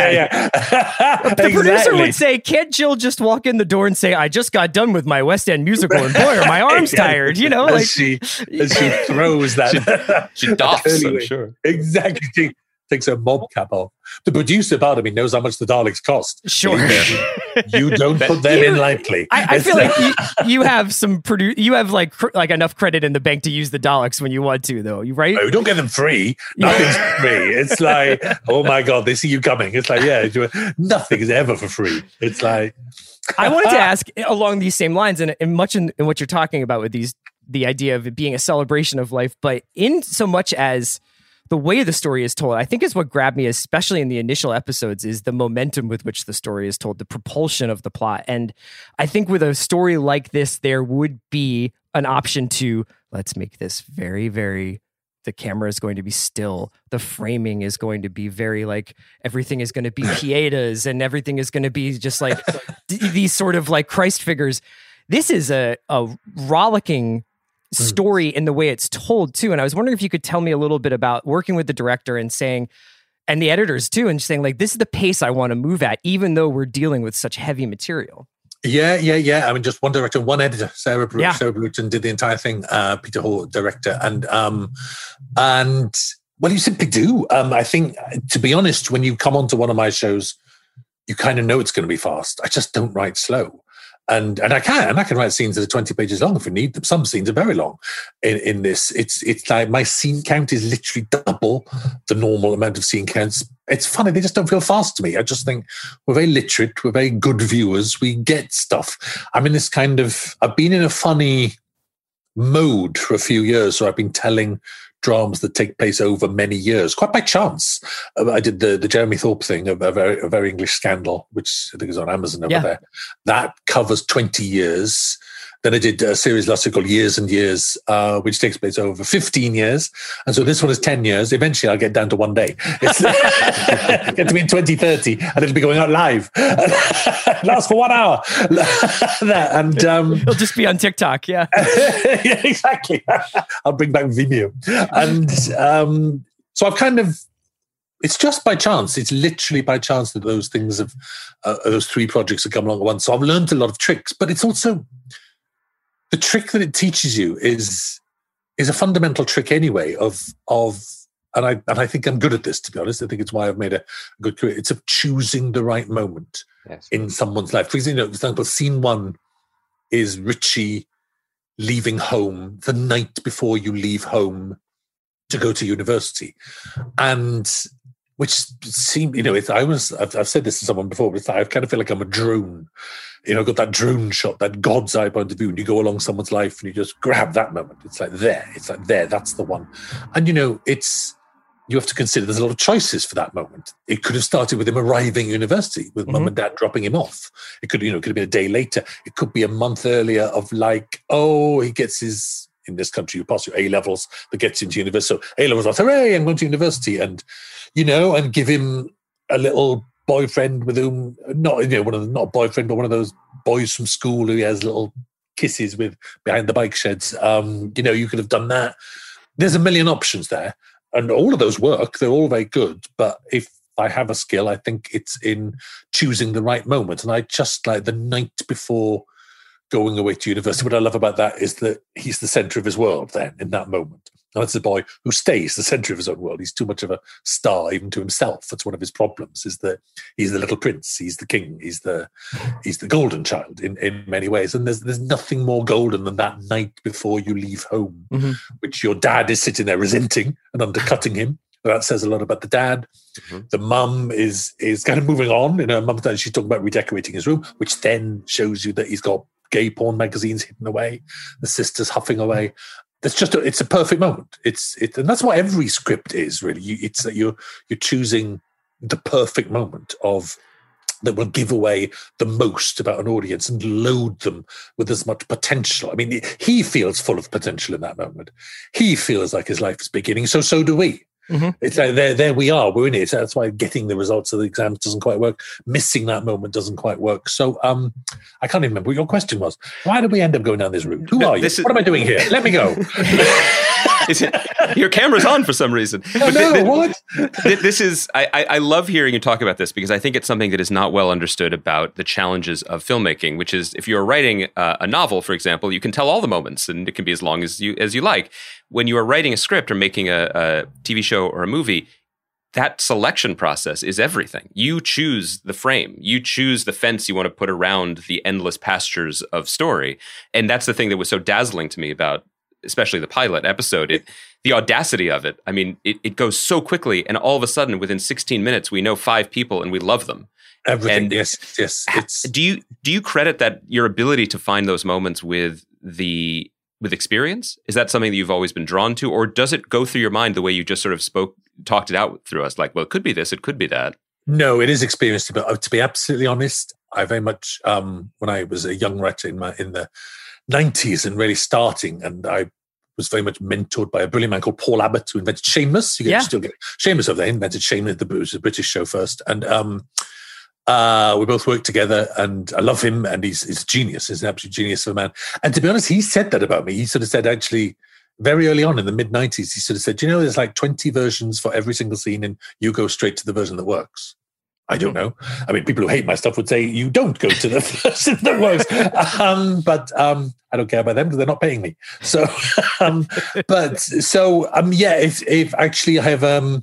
the producer would say, can't Jill just walk in the door and say, I just got done with my West End musical, and boy, are my arms tired, As she throws that. She doffs, I'm sure. Exactly. She takes her mob cap off. The producer part of me knows how much the Daleks cost. Sure. You don't put them in lightly. I feel like you have some you have like enough credit in the bank to use the Daleks when you want to, though. You right? No, don't get them free. Nothing's free. It's like, oh my God, they see you coming. It's like, yeah, nothing is ever for free. It's like. I wanted to ask along these same lines, and much in what you're talking about with the idea of it being a celebration of life, but in so much as the way the story is told, I think is what grabbed me, especially in the initial episodes, is the momentum with which the story is told, the propulsion of the plot. And I think with a story like this, there would be an option to, let's make this very, very, the camera is going to be still. The framing is going to be very like, everything is going to be pietas and everything is going to be just like these sort of like Christ figures. This is a rollicking story in the way it's told too. And I was wondering if you could tell me a little bit about working with the director and saying, and the editors too, and saying like, this is the pace I want to move at, even though we're dealing with such heavy material. Yeah. I mean, just one director, one editor, Sarah Bruton did the entire thing. Peter Hall, director, and well, you simply do. I think, to be honest, when you come onto one of my shows, you kind of know it's going to be fast. I just don't write slow. And I can write scenes that are 20 pages long if we need them. Some scenes are very long in this. It's like my scene count is literally double the normal amount of scene counts. It's funny, they just don't feel fast to me. I just think we're very literate, we're very good viewers, we get stuff. I'm in this kind of, I've been in a funny mode for a few years, so I've been telling dramas that take place over many years, quite by chance. I did the Jeremy Thorpe thing, a very English Scandal, which I think is on Amazon over there. That covers 20 years. Then I did a series last year called Years and Years, which takes place over 15 years. And so this one is 10 years. Eventually I'll get down to one day. It's get to be in 2030 and it'll be going out live. It lasts for 1 hour. And it'll just be on TikTok, yeah. Yeah, exactly. I'll bring back Vimeo. And so I've kind of, it's just by chance. It's literally by chance that those things have, those three projects have come along at once. So I've learned a lot of tricks, but it's also, the trick that it teaches you is a fundamental trick anyway and I think I'm good at this, to be honest. I think it's why I've made a good career. It's of choosing the right moment in someone's life. For example, scene one is Richie leaving home the night before you leave home to go to university. And which seemed, I've said this to someone before, but I kind of feel like I'm a drone. I've got that drone shot, that God's eye point of view, and you go along someone's life and you just grab that moment. It's like there, that's the one. And, you have to consider there's a lot of choices for that moment. It could have started with him arriving at university, with mum and dad dropping him off. It could have been a day later. It could be a month earlier of like, he gets his, in this country, you pass your A-levels that gets into university. So A-levels are, hooray, I'm going to university. And, and give him a little boyfriend with whom, not a boyfriend, but one of those boys from school who he has little kisses with behind the bike sheds. You could have done that. There's a million options there. And all of those work. They're all very good. But if I have a skill, I think it's in choosing the right moment. And I just like the night before going away to university. What I love about that is that he's the center of his world then in that moment. And that's a boy who stays the center of his own world. He's too much of a star even to himself. That's one of his problems, is that he's the little prince, he's the king, he's the golden child in many ways. And there's nothing more golden than that night before you leave home, which your dad is sitting there resenting and undercutting him. That says a lot about the dad. The mum is kind of moving on. In her mum's dad, she's talking about redecorating his room, which then shows you that he's got gay porn magazines hidden away. The sister's huffing away. It's a perfect moment. And that's what every script is really. It's that you're choosing the perfect moment that will give away the most about an audience and load them with as much potential. I mean, he feels full of potential in that moment. He feels like his life is beginning. So do we. It's like there we are. We're in it. That's why getting the results of the exams doesn't quite work. Missing that moment doesn't quite work. So I can't even remember what your question was. Why did we end up going down this route? Who are you? What am I doing here? Let me go. Your camera's on for some reason. What? This is, I love hearing you talk about this because I think it's something that is not well understood about the challenges of filmmaking, which is if you're writing a novel, for example, you can tell all the moments and it can be as long as you like. When you are writing a script or making a TV show or a movie, that selection process is everything. You choose the frame. You choose the fence you want to put around the endless pastures of story. And that's the thing that was so dazzling to me about especially the pilot episode, the audacity of it. I mean, it goes so quickly, and all of a sudden, within 16 minutes, we know 5 people and we love them. Everything, and yes. Do you credit that your ability to find those moments with experience? Is that something that you've always been drawn to, or does it go through your mind the way you just sort of talked it out through us? Like, well, it could be this, it could be that. No, it is experience. To be absolutely honest, I very much when I was a young writer in the 90s and really starting, and I was very much mentored by a brilliant man called Paul Abbott, who invented Shameless. You can still get Shameless over there. He invented Shameless, it was a British show first. And we both worked together, and I love him, and he's a genius. He's an absolute genius of a man. And to be honest, he said that about me. He sort of said, actually, very early on in the mid-90s, he sort of said, there's like 20 versions for every single scene, and you go straight to the version that works. I don't know. I mean, people who hate my stuff would say you don't go to the version that works. But I don't care about them because they're not paying me. So, if actually I have,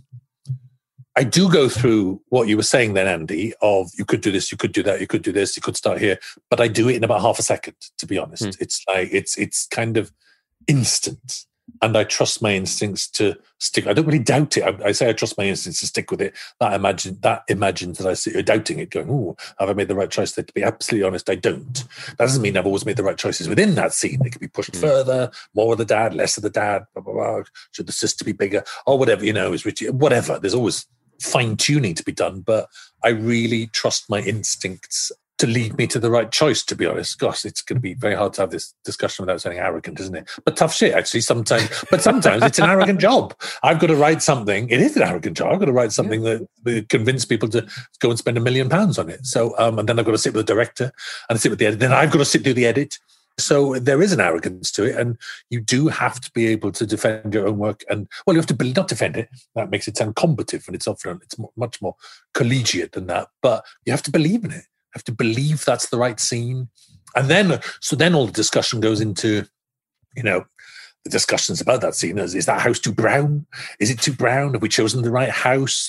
I do go through what you were saying then, Andy, of you could do this, you could do that, you could do this, you could start here, but I do it in about half a second, to be honest. It's like, it's kind of instant. And I trust my instincts to stick. I don't really doubt it. I say I trust my instincts to stick with it. That imagines that I sit doubting it, going, "Oh, have I made the right choice?" To be absolutely honest, I don't. That doesn't mean I've always made the right choices within that scene. They could be pushed further, more of the dad, less of the dad. Blah blah blah. Should the sister be bigger or whatever? Is Richie. Whatever. There's always fine tuning to be done, but I really trust my instincts to lead me to the right choice, to be honest. Gosh, it's going to be very hard to have this discussion without sounding arrogant, isn't it? But tough shit, actually, sometimes. But sometimes it's an arrogant job. I've got to write something. It is an arrogant job. I've got to write something that convince people to go and spend £1 million on it. So, and then I've got to sit with the director and sit with the edit. Then I've got to sit through the edit. So there is an arrogance to it, and you do have to be able to defend your own work. And well, you have to not defend it. That makes it sound combative, and it's often much more collegiate than that. But you have to believe in it. Have to believe that's the right scene. And then all the discussion goes into, the discussions about that scene. Is that house too brown? Is it too brown? Have we chosen the right house?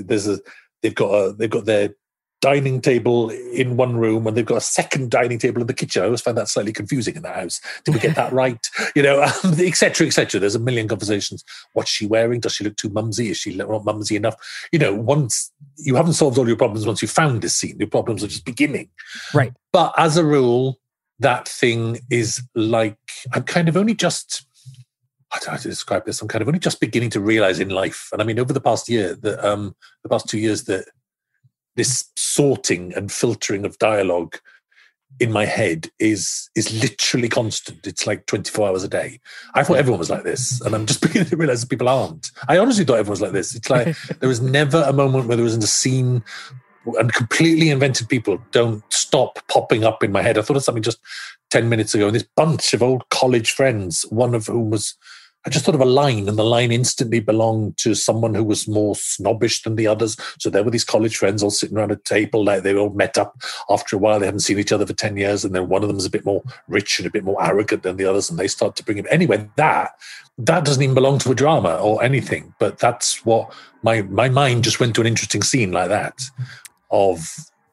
They've got their dining table in one room, and they've got a second dining table in the kitchen. I always find that slightly confusing in that house. Did we get that right? Et cetera, et cetera. There's a million conversations. What's she wearing? Does she look too mumsy? Is she not mumsy enough? Once you haven't solved all your problems, once you found this scene, your problems are just beginning. Right. But as a rule, that thing is like, I'm kind of only just, I don't know how to describe this. I'm kind of only just beginning to realize in life. And I mean, over the past year, the past 2 years, that this sorting and filtering of dialogue in my head is literally constant. It's like 24 hours a day. I thought everyone was like this, and I'm just beginning to realize that people aren't. I honestly thought everyone was like this. It's like there was never a moment where there wasn't a scene, and completely invented people don't stop popping up in my head. I thought of something just 10 minutes ago, and this bunch of old college friends, one of whom was, I just thought of a line, and the line instantly belonged to someone who was more snobbish than the others. So there were these college friends all sitting around a table, like they all met up after a while. They hadn't seen each other for 10 years. And then one of them is a bit more rich and a bit more arrogant than the others. And they start to bring him. Anyway, that doesn't even belong to a drama or anything. But that's what my mind just went to an interesting scene like that of,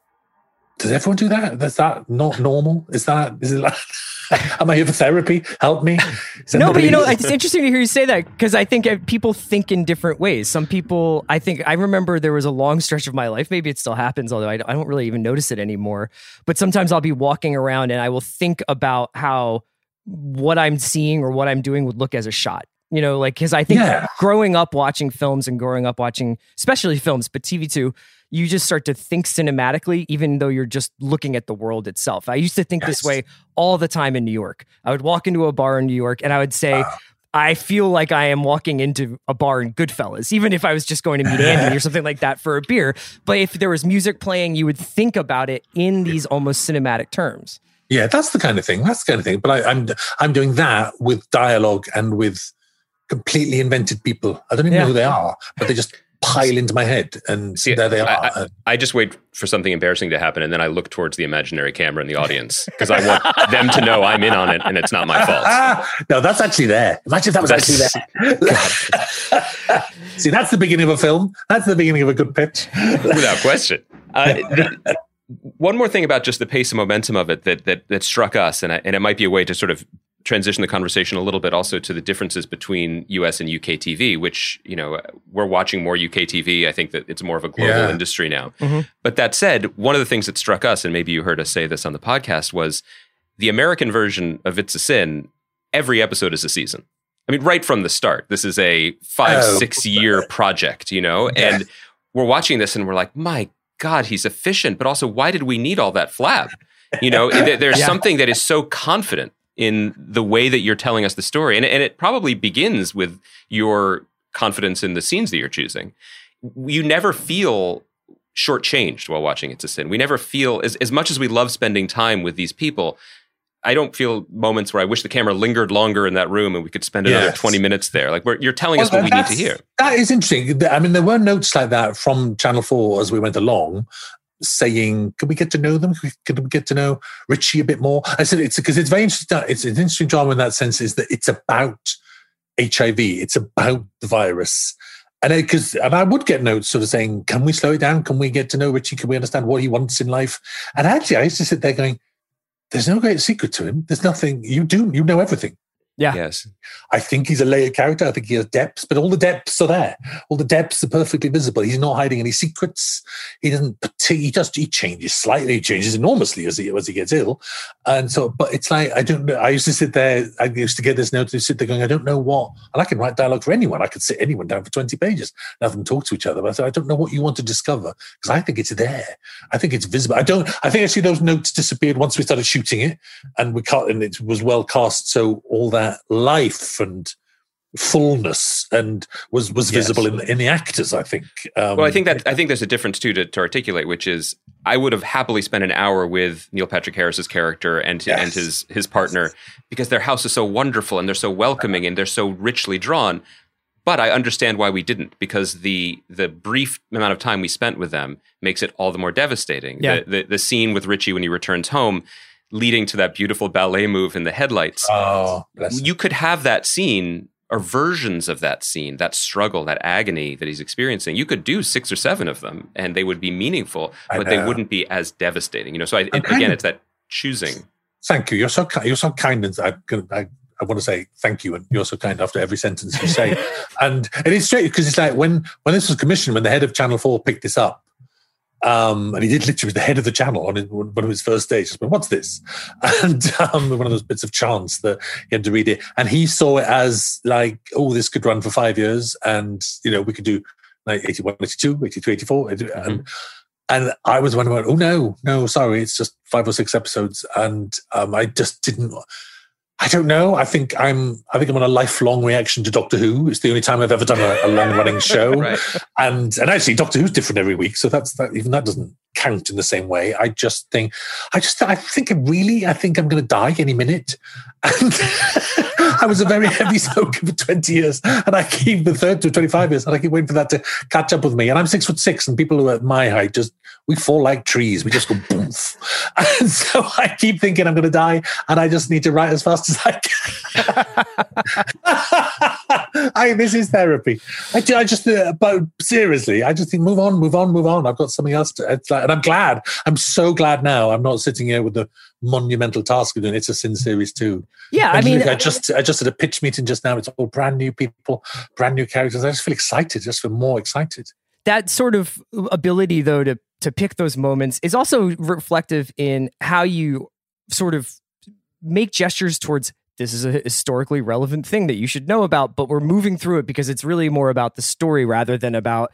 does everyone do that? Is that not normal? Is it like, am I here for therapy? Help me. No, but it's interesting to hear you say that, because I think people think in different ways. Some people, I remember there was a long stretch of my life, maybe it still happens, although I don't really even notice it anymore. But sometimes I'll be walking around and I will think about how what I'm seeing or what I'm doing would look as a shot. Because I think growing up watching films and growing up watching, especially films, but TV too, you just start to think cinematically, even though you're just looking at the world itself. I used to think this way all the time in New York. I would walk into a bar in New York and I would say, I feel like I am walking into a bar in Goodfellas, even if I was just going to meet Andy or something like that for a beer. But if there was music playing, you would think about it in these almost cinematic terms. Yeah, that's the kind of thing. But I'm doing that with dialogue and with completely invented people. I don't even know who they are, but they just pile into my head, and there they are. I just wait for something embarrassing to happen, and then I look towards the imaginary camera in the audience because I want them to know I'm in on it, and it's not my fault. No, that's actually there. Imagine if that was actually there. See, that's the beginning of a film. That's the beginning of a good pitch. Without question. One more thing about just the pace and momentum of it that struck us, and it might be a way to sort of transition the conversation a little bit also to the differences between US and UK TV, which, we're watching more UK TV. I think that it's more of a global industry now. Mm-hmm. But that said, one of the things that struck us, and maybe you heard us say this on the podcast, was the American version of It's a Sin, every episode is a season. I mean, right from the start, this is a 5-6 year project, and we're watching this and we're like, my God, he's efficient, but also why did we need all that flab? There's something that is so confident in the way that you're telling us the story. And it probably begins with your confidence in the scenes that you're choosing. You never feel shortchanged while watching It's a Sin. We never feel, as much as we love spending time with these people, I don't feel moments where I wish the camera lingered longer in that room and we could spend another 20 minutes there. Like you're telling us what we need to hear. That is interesting. I mean, there were notes like that from Channel 4 as we went along, saying, can we get to know them? Can we get to know Richie a bit more? I said, it's because it's very interesting. It's an interesting drama in that sense, is that it's about HIV. It's about the virus. And I would get notes sort of saying, can we slow it down? Can we get to know Richie? Can we understand what he wants in life? And actually, I used to sit there going, there's no great secret to him. There's nothing, you know everything. Yeah. Yes. I think he's a layered character. I think he has depths, but all the depths are there. All the depths are perfectly visible. He's not hiding any secrets. He doesn't. He changes slightly. He changes enormously as he gets ill. And so, but it's like, I don't know. I used to sit there. I used to get this note to sit there going, I don't know what. And I can write dialogue for anyone. I could sit anyone down for 20 pages and have them talk to each other. But I said, I don't know what you want to discover, because I think it's there. I think it's visible. I think actually those notes disappeared once we started shooting it, and it was well cast. So all that life and fullness and was visible in the actors, I think. Well, I think there's a difference too to articulate, which is I would have happily spent an hour with Neil Patrick Harris's character and his partner, because their house is so wonderful and they're so welcoming and they're so richly drawn. But I understand why we didn't, because the brief amount of time we spent with them makes it all the more devastating. Yeah. The scene with Richie when he returns home, leading to that beautiful ballet move in the headlights. Oh, you could have that scene or versions of that scene, that struggle, that agony that he's experiencing. You could do 6 or 7 of them and they would be meaningful, but they wouldn't be as devastating. So it's that choosing. Thank you. You're so kind. And I want to say thank you, and you're so kind after every sentence you say. and it's straight, because it's like when this was commissioned, when the head of Channel 4 picked this up, and he did literally the head of the channel on one of his first days. Just went, what's this? And one of those bits of chance that he had to read it. And he saw it as like, oh, this could run for 5 years. And, we could do like 81, 82, 83, 84. Mm-hmm. And I was one who went, oh, no, sorry. It's just 5 or 6 episodes. And I just didn't. I don't know. I think I'm on a lifelong reaction to Doctor Who. It's the only time I've ever done a long-running show, right. and actually Doctor Who's different every week, so even that doesn't count in the same way. I think I'm going to die any minute. And I was a very heavy smoker for 20 years, and I keep the third to 25 years, and I keep waiting for that to catch up with me. And I'm 6'6", and people who are at my height we fall like trees. We just go boomf. And so I keep thinking I'm going to die, and I just need to write as fast as I can. This is therapy. But seriously, I just think move on. I've got something else and I'm glad. I'm so glad now. I'm not sitting here with the monumental task of doing It's a Sin Series 2. Yeah, I just had a pitch meeting just now. It's all brand new people, brand new characters. I just feel excited. Just feel more excited. That sort of ability, though, to pick those moments is also reflective in how you sort of make gestures towards, this is a historically relevant thing that you should know about, but we're moving through it because it's really more about the story rather than about,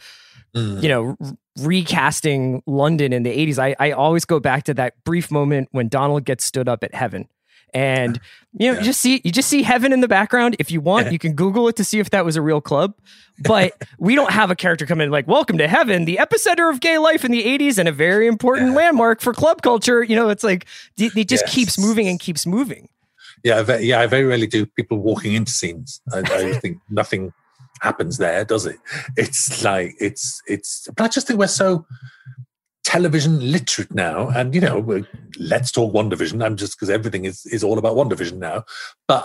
recasting London in the 80s. I always go back to that brief moment when Donald gets stood up at Heaven. And you just see Heaven in the background. If you want, you can Google it to see if that was a real club. But we don't have a character come in like, welcome to Heaven, the epicenter of gay life in the 80s and a very important landmark for club culture. It's like it just keeps moving and keeps moving. I very rarely do people walking into scenes. I think nothing happens there, does it? It's like, but I just think we're so television literate now. And, let's talk WandaVision. I'm just, because everything is all about WandaVision now. But,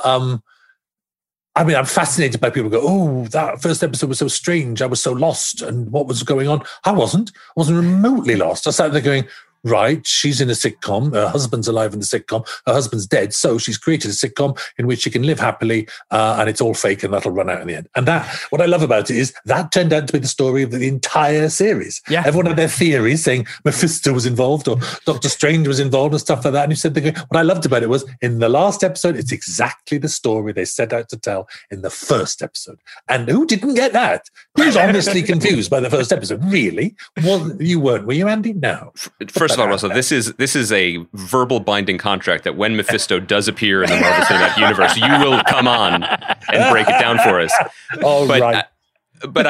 I'm fascinated by people who go, oh, that first episode was so strange. I was so lost. And what was going on? I wasn't remotely lost. I sat there going, right, she's in a sitcom. Her husband's alive in the sitcom. Her husband's dead. So she's created a sitcom in which she can live happily and it's all fake and that'll run out in the end. And that, what I love about it is that turned out to be the story of the entire series. Yeah. Everyone had their theories saying Mephisto was involved or Doctor Strange was involved and stuff like that. And you said, what I loved about it was in the last episode, it's exactly the story they set out to tell in the first episode. And who didn't get that? Who was honestly confused by the first episode? Really? Well, you weren't, were you, Andy? No. First of all, Russell, this is a verbal binding contract that when Mephisto does appear in the Marvel Cinematic Universe, you will come on and break it down for us. Oh, right. But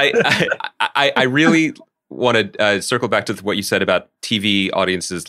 I really want to circle back to what you said about TV audiences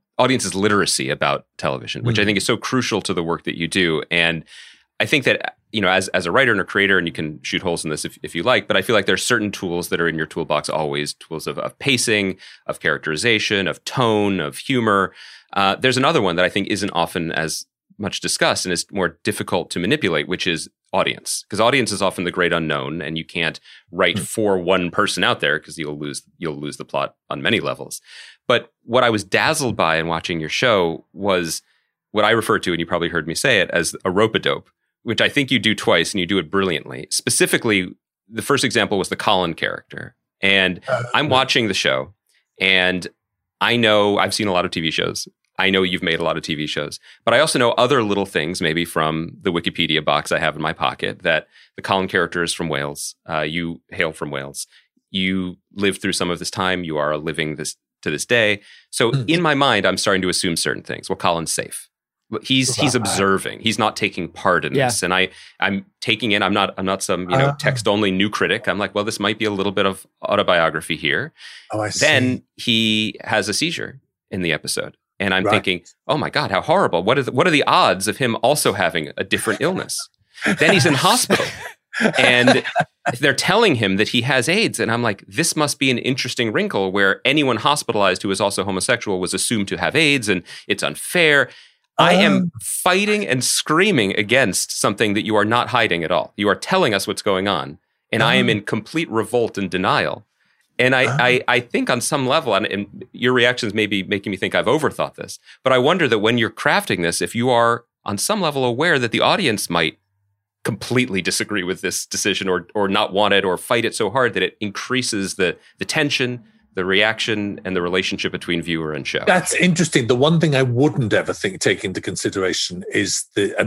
literacy about television, which I think is so crucial to the work that you do. And I think that, as a writer and a creator, and you can shoot holes in this if you like, but I feel like there's certain tools that are in your toolbox always, tools of pacing, of characterization, of tone, of humor. There's another one that I think isn't often as much discussed and is more difficult to manipulate, which is audience. Because audience is often the great unknown, and you can't write for one person out there because you'll lose the plot on many levels. But what I was dazzled by in watching your show was what I refer to, and you probably heard me say it, as a rope-a-dope, which I think you do twice and you do it brilliantly. Specifically, the first example was the Colin character. And I'm watching the show and I know I've seen a lot of TV shows. I know you've made a lot of TV shows, but I also know other little things, maybe from the Wikipedia box I have in my pocket, that the Colin character is from Wales. You hail from Wales. You lived through some of this time. You are living this to this day. So in my mind, I'm starting to assume certain things. Well, Colin's safe. He's observing. He's not taking part in this. And I'm taking in. I'm not some text only new critic. I'm like, well, this might be a little bit of autobiography here. Oh, I see. Then he has a seizure in the episode, and I'm thinking, oh my God, how horrible! What are the odds of him also having a different illness? Then he's in hospital, and they're telling him that he has AIDS, and I'm like, this must be an interesting wrinkle where anyone hospitalized who is also homosexual was assumed to have AIDS, and it's unfair. I am fighting and screaming against something that you are not hiding at all. You are telling us what's going on, and I am in complete revolt and denial. And I think on some level, and your reactions may be making me think I've overthought this, but I wonder that when you're crafting this, if you are on some level aware that the audience might completely disagree with this decision or not want it or fight it so hard that it increases the tension, the reaction, and the relationship between viewer and show. That's interesting. The one thing I wouldn't ever take into consideration is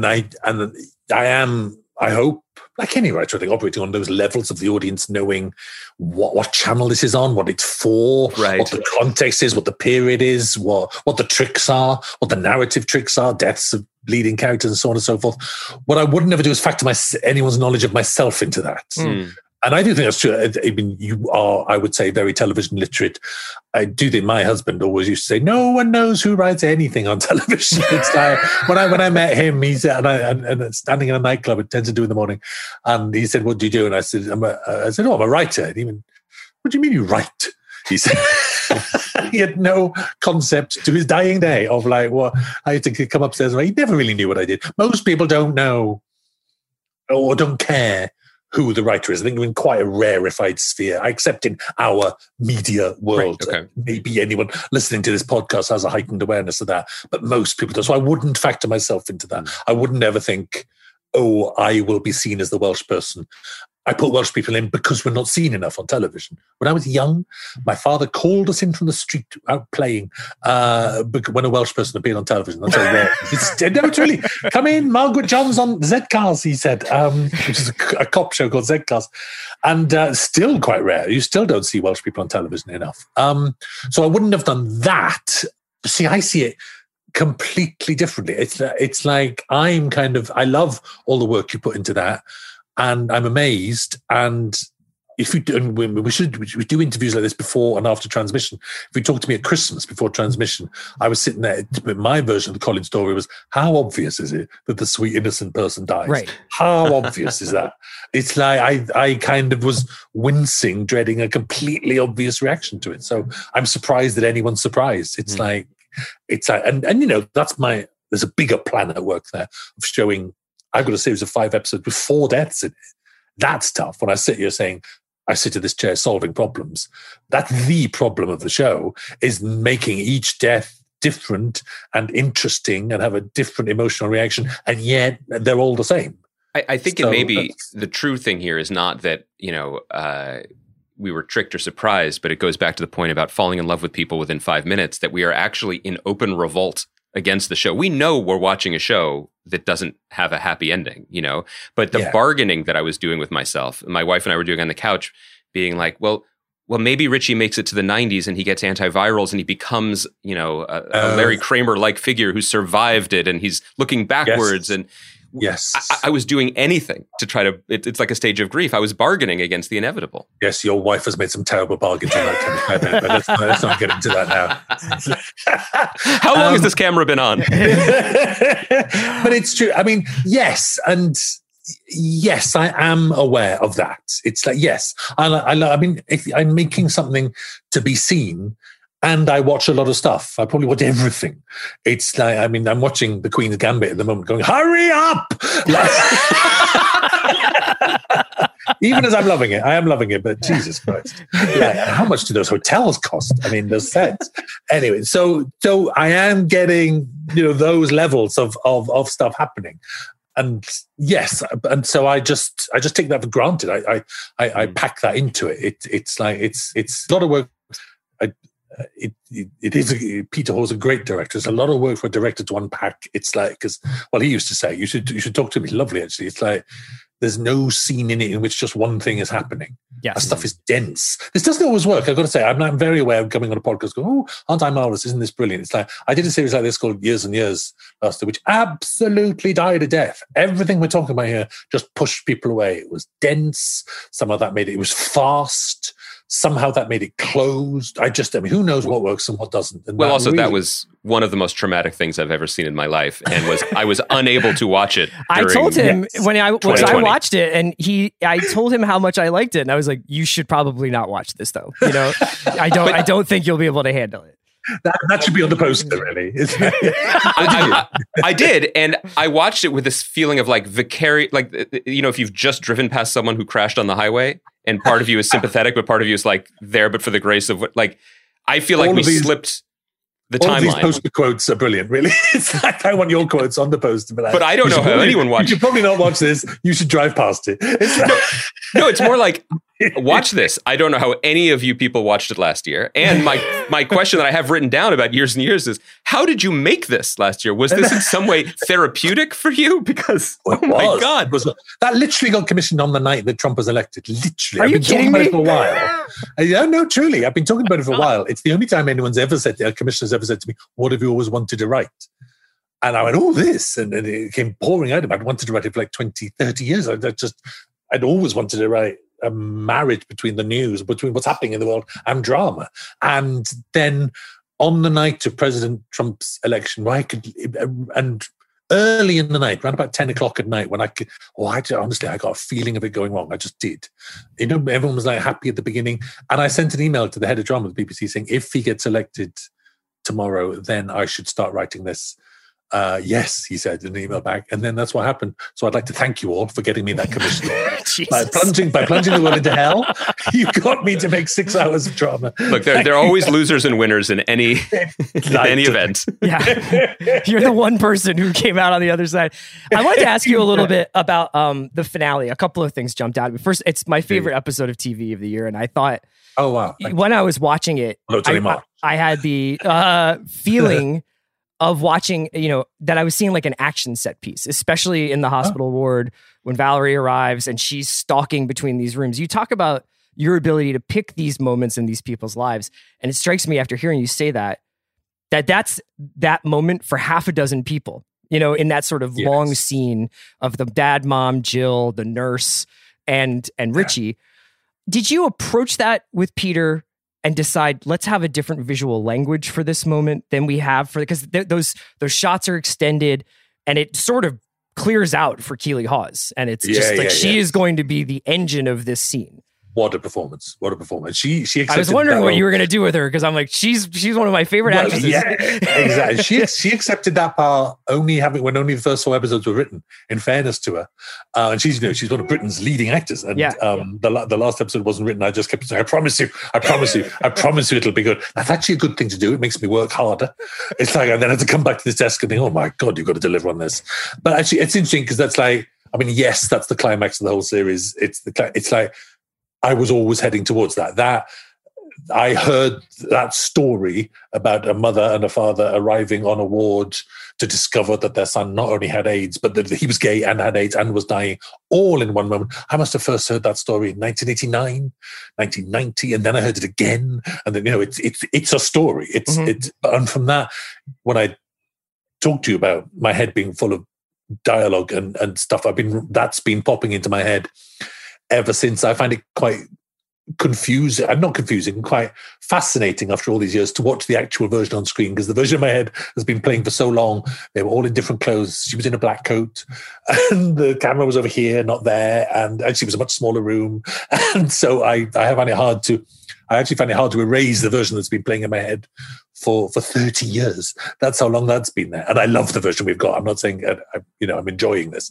I hope, like any writer, I think, operating on those levels of the audience, knowing what channel this is on, what it's for, what the context is, what the period is, what the tricks are, what the narrative tricks are, deaths of leading characters and so on and so forth. What I wouldn't ever do is factor anyone's knowledge of myself into that. And I do think that's true. I mean, you are, I would say, very television literate. I do think my husband always used to say, no one knows who writes anything on television. It's like, when I met him, he said, and standing in a nightclub at 10 to 2 in the morning, and he said, what do you do? And I said, I'm a writer. And he went, what do you mean you write? He said, he had no concept to his dying day of like, well, I had to come upstairs. He never really knew what I did. Most people don't know or don't care who the writer is. I think we're in quite a rarefied sphere, except in our media world. Right, okay. Maybe anyone listening to this podcast has a heightened awareness of that, but most people don't. So I wouldn't factor myself into that. I wouldn't ever think, oh, I will be seen as the Welsh person. I put Welsh people in because we're not seen enough on television. When I was young, my father called us in from the street out playing when a Welsh person appeared on television. That's how rare. It's really, come in, Margaret Johns on Z-Cars, he said, which is a cop show called Z-Cars. And still quite rare. You still don't see Welsh people on television enough. So I wouldn't have done that. See, I see it completely differently. It's like I love all the work you put into that. And I'm amazed, and if you do, we do interviews like this before and after transmission. If you talk to me at Christmas before transmission, I was sitting there. My version of the Colin story was, how obvious is it that the sweet innocent person dies? Right. How obvious is that? It's like I kind of was wincing, dreading a completely obvious reaction to it. So I'm surprised that anyone's surprised. It's like, and there's a bigger plan at work there of showing. I've got a series of 5 episodes with 4 deaths in it. That's tough. When I sit here saying, I sit at this chair solving problems. That's the problem of the show, is making each death different and interesting and have a different emotional reaction. And yet they're all the same. I think it may be the true thing here is not that, we were tricked or surprised, but it goes back to the point about falling in love with people within 5 minutes, that we are actually in open revolt against the show. We know we're watching a show that doesn't have a happy ending, but the bargaining that I was doing with myself, my wife and I were doing on the couch, being like, well, maybe Richie makes it to the 90s and he gets antivirals and he becomes, a Larry Kramer-like figure who survived it, and he's looking backwards. Yes. And yes, I was doing anything to try to, it's like a stage of grief. I was bargaining against the inevitable. Yes, your wife has made some terrible bargains in that kind of but let's not get into that now. How long has this camera been on? But it's true. I mean, yes, and yes, I am aware of that. It's like, yes, I mean, if I'm making something to be seen, and I watch a lot of stuff. I probably watch everything. It's like, I mean, I'm watching The Queen's Gambit at the moment going, hurry up! Even as I'm loving it, I am loving it, but Jesus Christ. Like, how much do those hotels cost? I mean, those sets. Anyway, so I am getting, those levels of stuff happening. And yes, and so I just take that for granted. I pack that into it. It's like, it's a lot of work. It is Peter Hall's a great director. It's a lot of work for a director to unpack. It's like, because he used to say, you should talk to him. He's lovely, actually. It's like there's no scene in it in which just one thing is happening. Yes. That stuff is dense. This doesn't always work. I've got to say, I'm very aware of coming on a podcast going, oh, aren't I marvelous? Isn't this brilliant? It's like, I did a series like this called Years and Years last year, which absolutely died a death. Everything we're talking about here just pushed people away. It was dense. Some of that made it was fast. Somehow that made it closed. I mean, who knows what works and what doesn't? And that was one of the most traumatic things I've ever seen in my life, and I was unable to watch it. I told him when I watched it, and I told him how much I liked it, and I was like, "You should probably not watch this, though. I don't think you'll be able to handle it." That should be on the poster, really. I did, and I watched it with this feeling of like vicarious, like, if you've just driven past someone who crashed on the highway, and part of you is sympathetic, but part of you is like there, but for the grace of what, like, I feel like we slipped the timeline. All these poster quotes are brilliant, really. It's like, I want your quotes on the poster. But I don't know how anyone watches. You should probably not watch this. You should drive past it. It's like, no, it's more like, watch this. I don't know how any of you people watched it last year. And my question that I have written down about Years and Years is, how did you make this last year? Was this in some way therapeutic for you? Because, my God. That literally got commissioned on the night that Trump was elected. Literally. Are you kidding me? I've been talking about it for a while. No, truly. I've been talking about it for a while. It's the only time anyone's ever said, a commissioner's ever said to me, what have you always wanted to write? And I went, oh, this. And it came pouring out of me. I'd wanted to write it for like 20, 30 years. I'd always wanted to write a marriage between the news, between what's happening in the world and drama. And then on the night of President Trump's election, and early in the night, around about 10 o'clock at night, when honestly, I got a feeling of it going wrong. I just did. Everyone was like happy at the beginning. And I sent an email to the head of drama of the BBC saying, if he gets elected tomorrow, then I should start writing this. Yes, he said in an email back, and then that's what happened. So I'd like to thank you all for getting me that commission. by plunging the world into hell, you got me to make 6 hours of drama. Look, there are always losers and winners in any event. Yeah, you're the one person who came out on the other side. I wanted to ask you a little bit about the finale. A couple of things jumped out at me. First, it's my favorite episode of TV of the year, and I thought, oh wow, when I was watching it, I had the feeling of watching, that I was seeing like an action set piece, especially in the hospital ward when Valerie arrives and she's stalking between these rooms. You talk about your ability to pick these moments in these people's lives. And it strikes me after hearing you say that's that moment for half a dozen people, in that sort of long scene of the dad, mom, Jill, the nurse, and Richie. Did you approach that with Peter and decide, let's have a different visual language for this moment than we have for, because those shots are extended and it sort of clears out for Keely Hawes. And it's she is going to be the engine of this scene. What a performance. What a performance. She accepted. I was wondering what you were going to do with her, because I'm like, she's one of my favorite actresses. Yeah, exactly. She accepted that part when only the first 4 episodes were written, in fairness to her. And she's one of Britain's leading actors. And the last episode wasn't written. I just kept saying, I promise you it'll be good. That's actually a good thing to do. It makes me work harder. It's like, I then have to come back to this desk and think, oh my God, you've got to deliver on this. But actually, it's interesting because that's like, I mean, yes, that's the climax of the whole series. It's like, I was always heading towards that. I heard that story about a mother and a father arriving on a ward to discover that their son not only had AIDS, but that he was gay and had AIDS and was dying all in one moment. I must have first heard that story in 1989, 1990, and then I heard it again. And then, it's a story. And from that, when I talked to you about my head being full of dialogue and stuff, that's been popping into my head ever since. I find it quite confusing. I'm not confusing, quite fascinating after all these years to watch the actual version on screen, because the version in my head has been playing for so long. They were all in different clothes. She was in a black coat and the camera was over here, not there. And she was a much smaller room. And so I find it hard to erase the version that's been playing in my head for 30 years. That's how long that's been there. And I love the version we've got. I'm not saying, I'm enjoying this.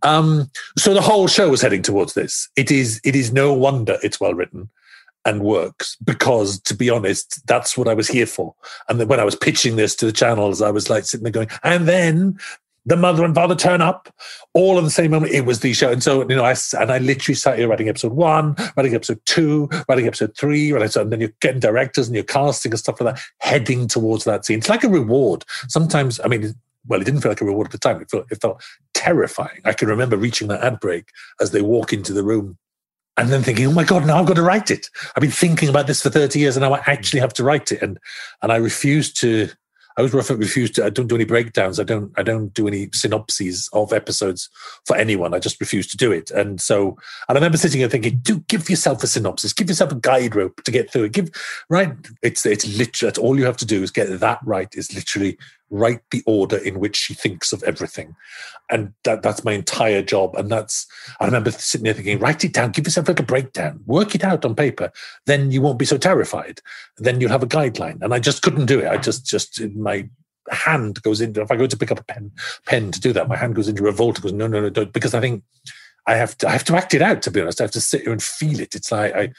So the whole show was heading towards this. It is no wonder it's well written and works, because, to be honest, that's what I was here for. And then when I was pitching this to the channels, I was like sitting there going, and then the mother and father turn up all at the same moment. It was the show. And so, I literally sat here writing episode 1, writing episode 2, writing episode 3, and then you're getting directors and you're casting and stuff like that, heading towards that scene. It's like a reward. Sometimes, it didn't feel like a reward at the time. It felt terrifying. I can remember reaching that ad break as they walk into the room and then thinking, oh my God, now I've got to write it. I've been thinking about this for 30 years and now I actually have to write it. And I refuse to. I don't do any breakdowns. I don't do any synopses of episodes for anyone. I just refuse to do it. And I remember sitting here thinking, give yourself a synopsis, give yourself a guide rope to get through it. It's literally, that's all you have to do is get that right, is literally write the order in which she thinks of everything. And that's my entire job. And I remember sitting there thinking, write it down, give yourself a little breakdown, work it out on paper. Then you won't be so terrified. Then you'll have a guideline. And I just couldn't do it. I just my hand goes into, if I go to pick up a pen to do that, my hand goes into revolt. It goes, no, don't, because I think I have to act it out, to be honest. I have to sit here and feel it. It's like,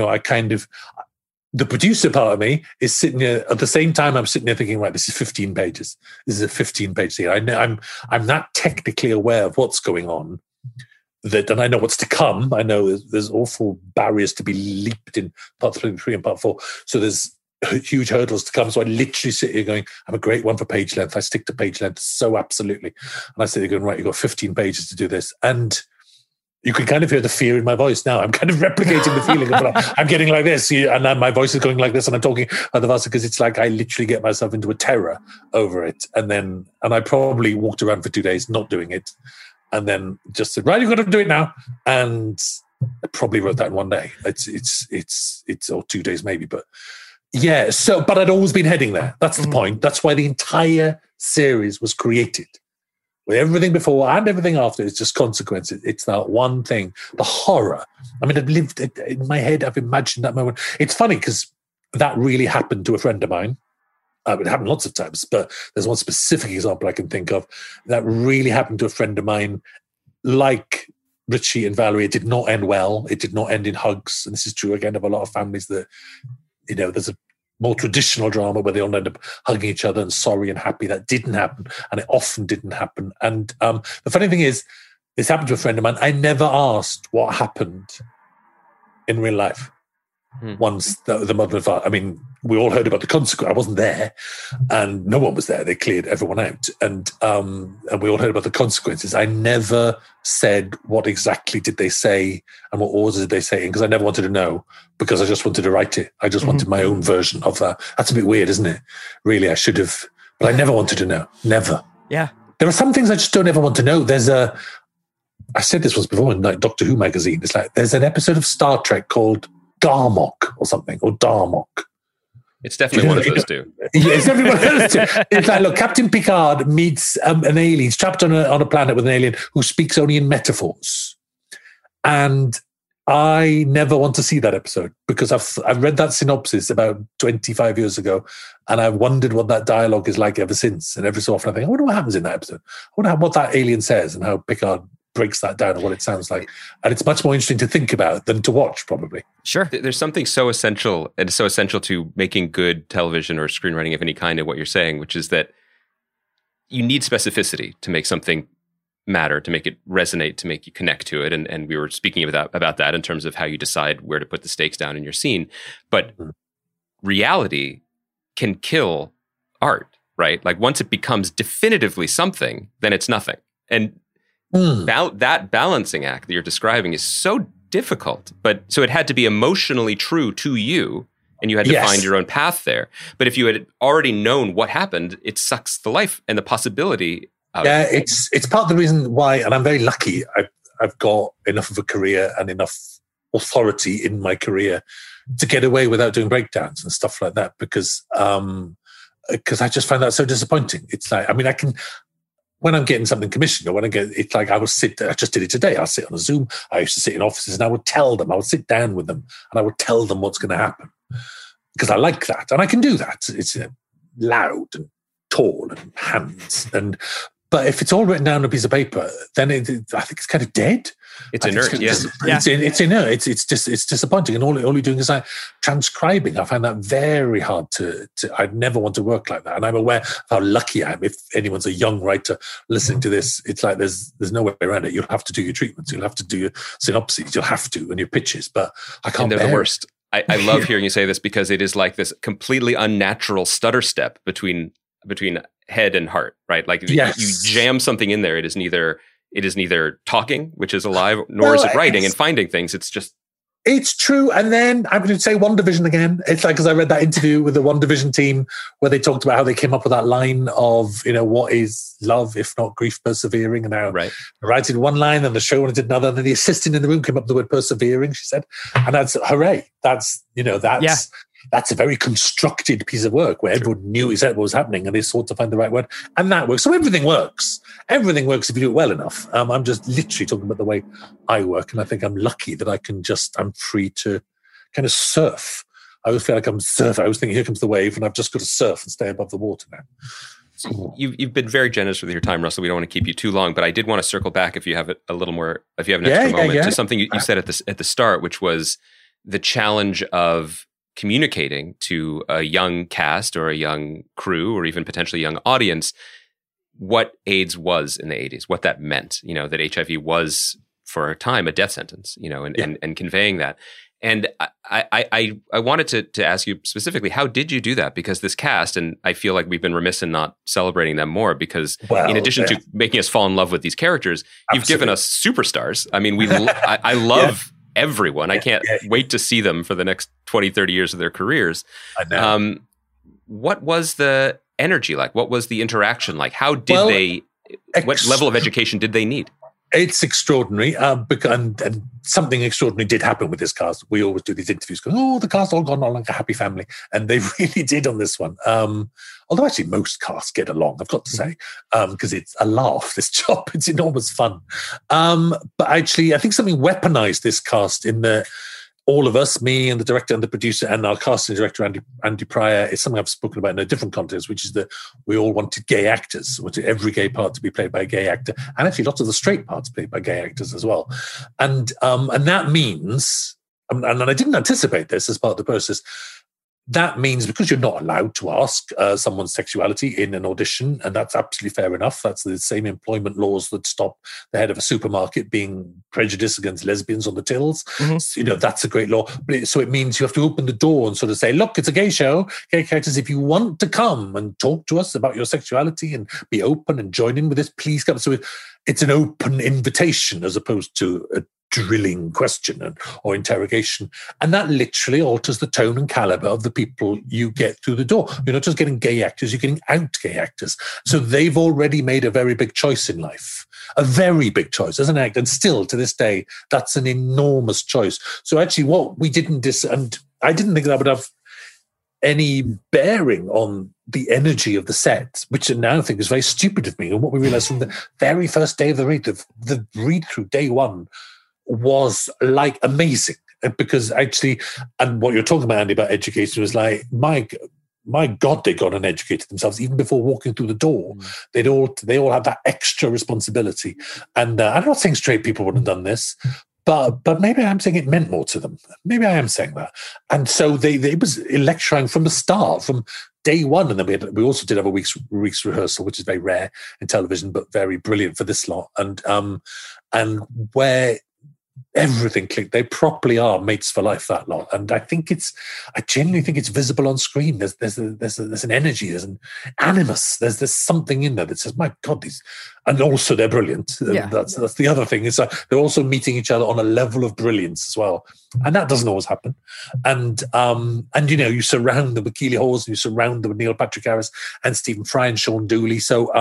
the producer part of me is sitting here at the same time. I'm sitting there thinking, right, this is 15 pages. This is a 15-page scene. I'm not technically aware of what's going on, and I know what's to come. I know there's awful barriers to be leaped in part 3 and part 4. So there's huge hurdles to come. So I literally sit here going, I'm a great one for page length. I stick to page length so absolutely. And I sit there going, right, you've got 15 pages to do this. And you can kind of hear the fear in my voice now. I'm kind of replicating the feeling of I'm getting like this, and then my voice is going like this, and I'm talking other faster, because it's like I literally get myself into a terror over it. And I probably walked around for 2 days not doing it, and then just said, right, you've got to do it now. And I probably wrote that in one day. It's or 2 days maybe, but yeah. So, but I'd always been heading there. That's the point. That's why the entire series was created. With everything before and everything after, it's just consequences. It's that one thing, the horror. I've lived in my head. I've imagined that moment. It's funny because that really happened to a friend of mine. It happened lots of times, but there's one specific example I can think of that really happened to a friend of mine. Like Richie and Valerie, it did not end well. It did not end in hugs. And this is true, again, of a lot of families that, there's a more traditional drama where they all end up hugging each other and sorry and happy. That didn't happen, and it often didn't happen. And the funny thing is, this happened to a friend of mine. I never asked what happened in real life. Once the mother and father, we all heard about the consequence. I wasn't there, and no one was there. They cleared everyone out, and we all heard about the consequences. I never said what exactly did they say and what orders did they say, because I never wanted to know, because I just wanted to write it. I just wanted my own version of that. That's a bit weird, isn't it? Really, I should have, but I never wanted to know. Never. Yeah. There are some things I just don't ever want to know. There's I said this once before in like Doctor Who magazine. It's like there's an episode of Star Trek called Garmok or something, or Darmok. It's definitely one of those two. Yeah, it's every one of those two. It's like, look, Captain Picard meets an alien. He's trapped on a planet with an alien who speaks only in metaphors. And I never want to see that episode because I've read that synopsis about 25 years ago, and I've wondered what that dialogue is like ever since. And every so often I think, I wonder what happens in that episode. I wonder what that alien says and how Picard breaks that down and what it sounds like. And it's much more interesting to think about than to watch, probably. Sure. There's something so essential, and so essential to making good television or screenwriting of any kind of what you're saying, which is that you need specificity to make something matter, to make it resonate, to make you connect to it. And we were speaking about that in terms of how you decide where to put the stakes down in your scene. But reality can kill art, right? Like once it becomes definitively something, then it's nothing. And that balancing act that you're describing is so difficult. But so it had to be emotionally true to you, and you had to find your own path there. But if you had already known what happened, it sucks the life and the possibility out. Yeah, it's part of the reason why, and I'm very lucky. I've got enough of a career and enough authority in my career to get away without doing breakdowns and stuff like that, because I just find that so disappointing. It's like, I mean, I can. When I'm getting something commissioned, or when it's like I just did it today. I'll sit on a Zoom. I used to sit in offices and I would tell them, I would sit down with them and I would tell them what's going to happen, because I like that. And I can do that. It's loud and tall and hands. But if it's all written down on a piece of paper, then I think it's kind of dead. It's inert, yes. It's inert. It's disappointing. And all you're doing is like transcribing. I find that very hard to I'd never want to work like that. And I'm aware of how lucky I am. If anyone's a young writer listening to this, it's like there's no way around it. You'll have to do your treatments. You'll have to do your synopses. You'll have to, and your pitches. But I can't bear the worst. I love hearing you say this, because it is like this completely unnatural stutter step between head and heart, right? Like you jam something in there. It is neither talking, which is alive, nor is it writing and finding things. It's true. And then I'm going to say WandaVision again. It's like, because I read that interview with the WandaVision team where they talked about how they came up with that line of, what is love if not grief persevering, and how they writed one line and the showrunner did another, and then the assistant in the room came up with the word persevering, she said. And that's hooray. That's a very constructed piece of work where everyone knew exactly what was happening and they sought to find the right word. And that works. So everything works. Everything works if you do it well enough. I'm just literally talking about the way I work. And I think I'm lucky that I'm free to kind of surf. I always feel like I'm surfing. I always think, here comes the wave, and I've just got to surf and stay above the water now. So you've been very generous with your time, Russell. We don't want to keep you too long, but I did want to circle back, if you have a little more, if you have an extra moment, to something you said at the start, which was the challenge of communicating to a young cast or a young crew or even potentially young audience what AIDS was in the 80s, what that meant, that HIV was for a time a death sentence, and conveying that. And I wanted to ask you specifically, how did you do that? Because this cast, and I feel like we've been remiss in not celebrating them more, because in addition to making us fall in love with these characters, you've given us superstars. I mean, I love everyone. I can't wait to see them for the next 20, 30 years of their careers. I know. What was the energy like? What was the interaction like? How did what level of education did they need? It's extraordinary, and something extraordinary did happen with this cast. We always do these interviews going, the cast all gone on like a happy family. And they really did on this one. Although actually most casts get along, I've got to say, because it's a laugh, this job. It's enormous fun. But actually, I think something weaponized this cast in the all of us, me and the director and the producer and our casting director, Andy Pryor, is something I've spoken about in a different context, which is that we all wanted gay actors, wanted every gay part to be played by a gay actor, and actually lots of the straight parts played by gay actors as well. And that means, and I didn't anticipate this as part of the process, that means because you're not allowed to ask someone's sexuality in an audition, and that's absolutely fair enough. That's the same employment laws that stop the head of a supermarket being prejudiced against lesbians on the tills. Mm-hmm. That's a great law. So it means you have to open the door and sort of say, look, it's a gay show. Gay characters, if you want to come and talk to us about your sexuality and be open and join in with this, please come. So it's an open invitation as opposed to a drilling question or interrogation. And that literally alters the tone and caliber of the people you get through the door. You're not just getting gay actors, you're getting out gay actors. So they've already made a very big choice in life. A very big choice as an actor. And still to this day, that's an enormous choice. So actually what we didn't and I didn't think that would have any bearing on the energy of the set, which I now think is very stupid of me. And what we realized from the very first day of the read through day one was like amazing, because actually, and what you're talking about, Andy, about education was like, my God, they got and educated themselves even before walking through the door. They all have that extra responsibility. And I'm not saying straight people wouldn't have done this, but maybe I'm saying it meant more to them. Maybe I am saying that. And so it was electrifying from the start, from day one. And then we also did have a week's rehearsal, which is very rare in television, but very brilliant for this lot. And where everything clicked. They properly are mates for life, that lot. And I genuinely think it's visible on screen. There's an energy, there's an animus, there's something in there that says, my God, these, and also they're brilliant. Yeah. That's the other thing. It's like they're also meeting each other on a level of brilliance as well. And that doesn't always happen. And you surround them with Keely Hawes, and you surround them with Neil Patrick Harris and Stephen Fry and Sean Dooley. So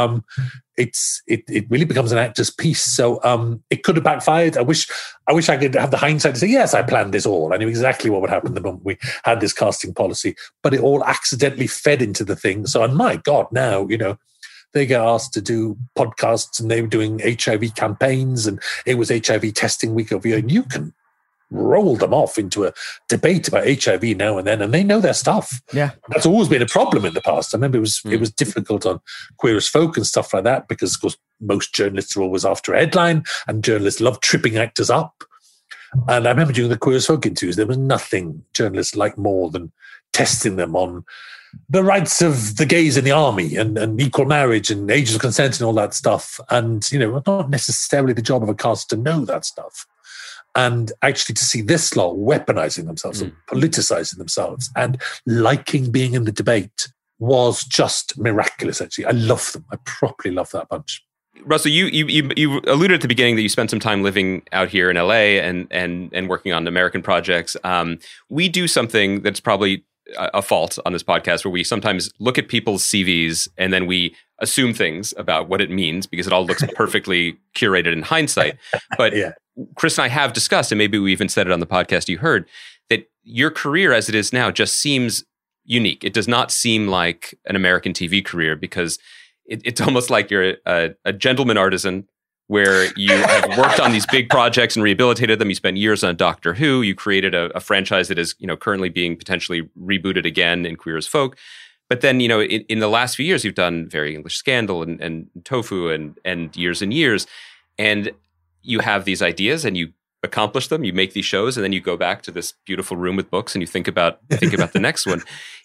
it really becomes an actor's piece. So it could have backfired. I wish I could have the hindsight to say, yes, I planned this all. I knew exactly what would happen the moment we had this casting policy, but it all accidentally fed into the thing. So, and my God, now, they get asked to do podcasts, and they were doing HIV campaigns, and it was HIV testing week over here, and you can roll them off into a debate about HIV now and then, and they know their stuff. Yeah, that's always been a problem in the past. I remember it was difficult on Queer as Folk and stuff like that, because of course most journalists are always after a headline, and journalists love tripping actors up. And I remember during the Queer as Folk interviews, there was nothing journalists liked more than testing them on the rights of the gays in the army and equal marriage and ages of consent and all that stuff. And, not necessarily the job of a cast to know that stuff. And actually to see this lot weaponizing themselves and politicizing themselves and liking being in the debate was just miraculous, actually. I love them. I properly love that bunch. Russell, you alluded at the beginning that you spent some time living out here in LA and working on American projects. We do something that's probably a fault on this podcast, where we sometimes look at people's CVs and then we assume things about what it means, because it all looks perfectly curated in hindsight. But yeah. Chris and I have discussed, and maybe we even said it on the podcast you heard, that your career as it is now just seems unique. It does not seem like an American TV career, because it's almost like you're a gentleman artisan, where you have worked on these big projects and rehabilitated them. You spent years on Doctor Who. You created a franchise that is, currently being potentially rebooted again in Queer as Folk. But then, in the last few years, you've done Very English Scandal and Tofu and years and years. And you have these ideas and you accomplish them. You make these shows, and then you go back to this beautiful room with books and you think about the next one.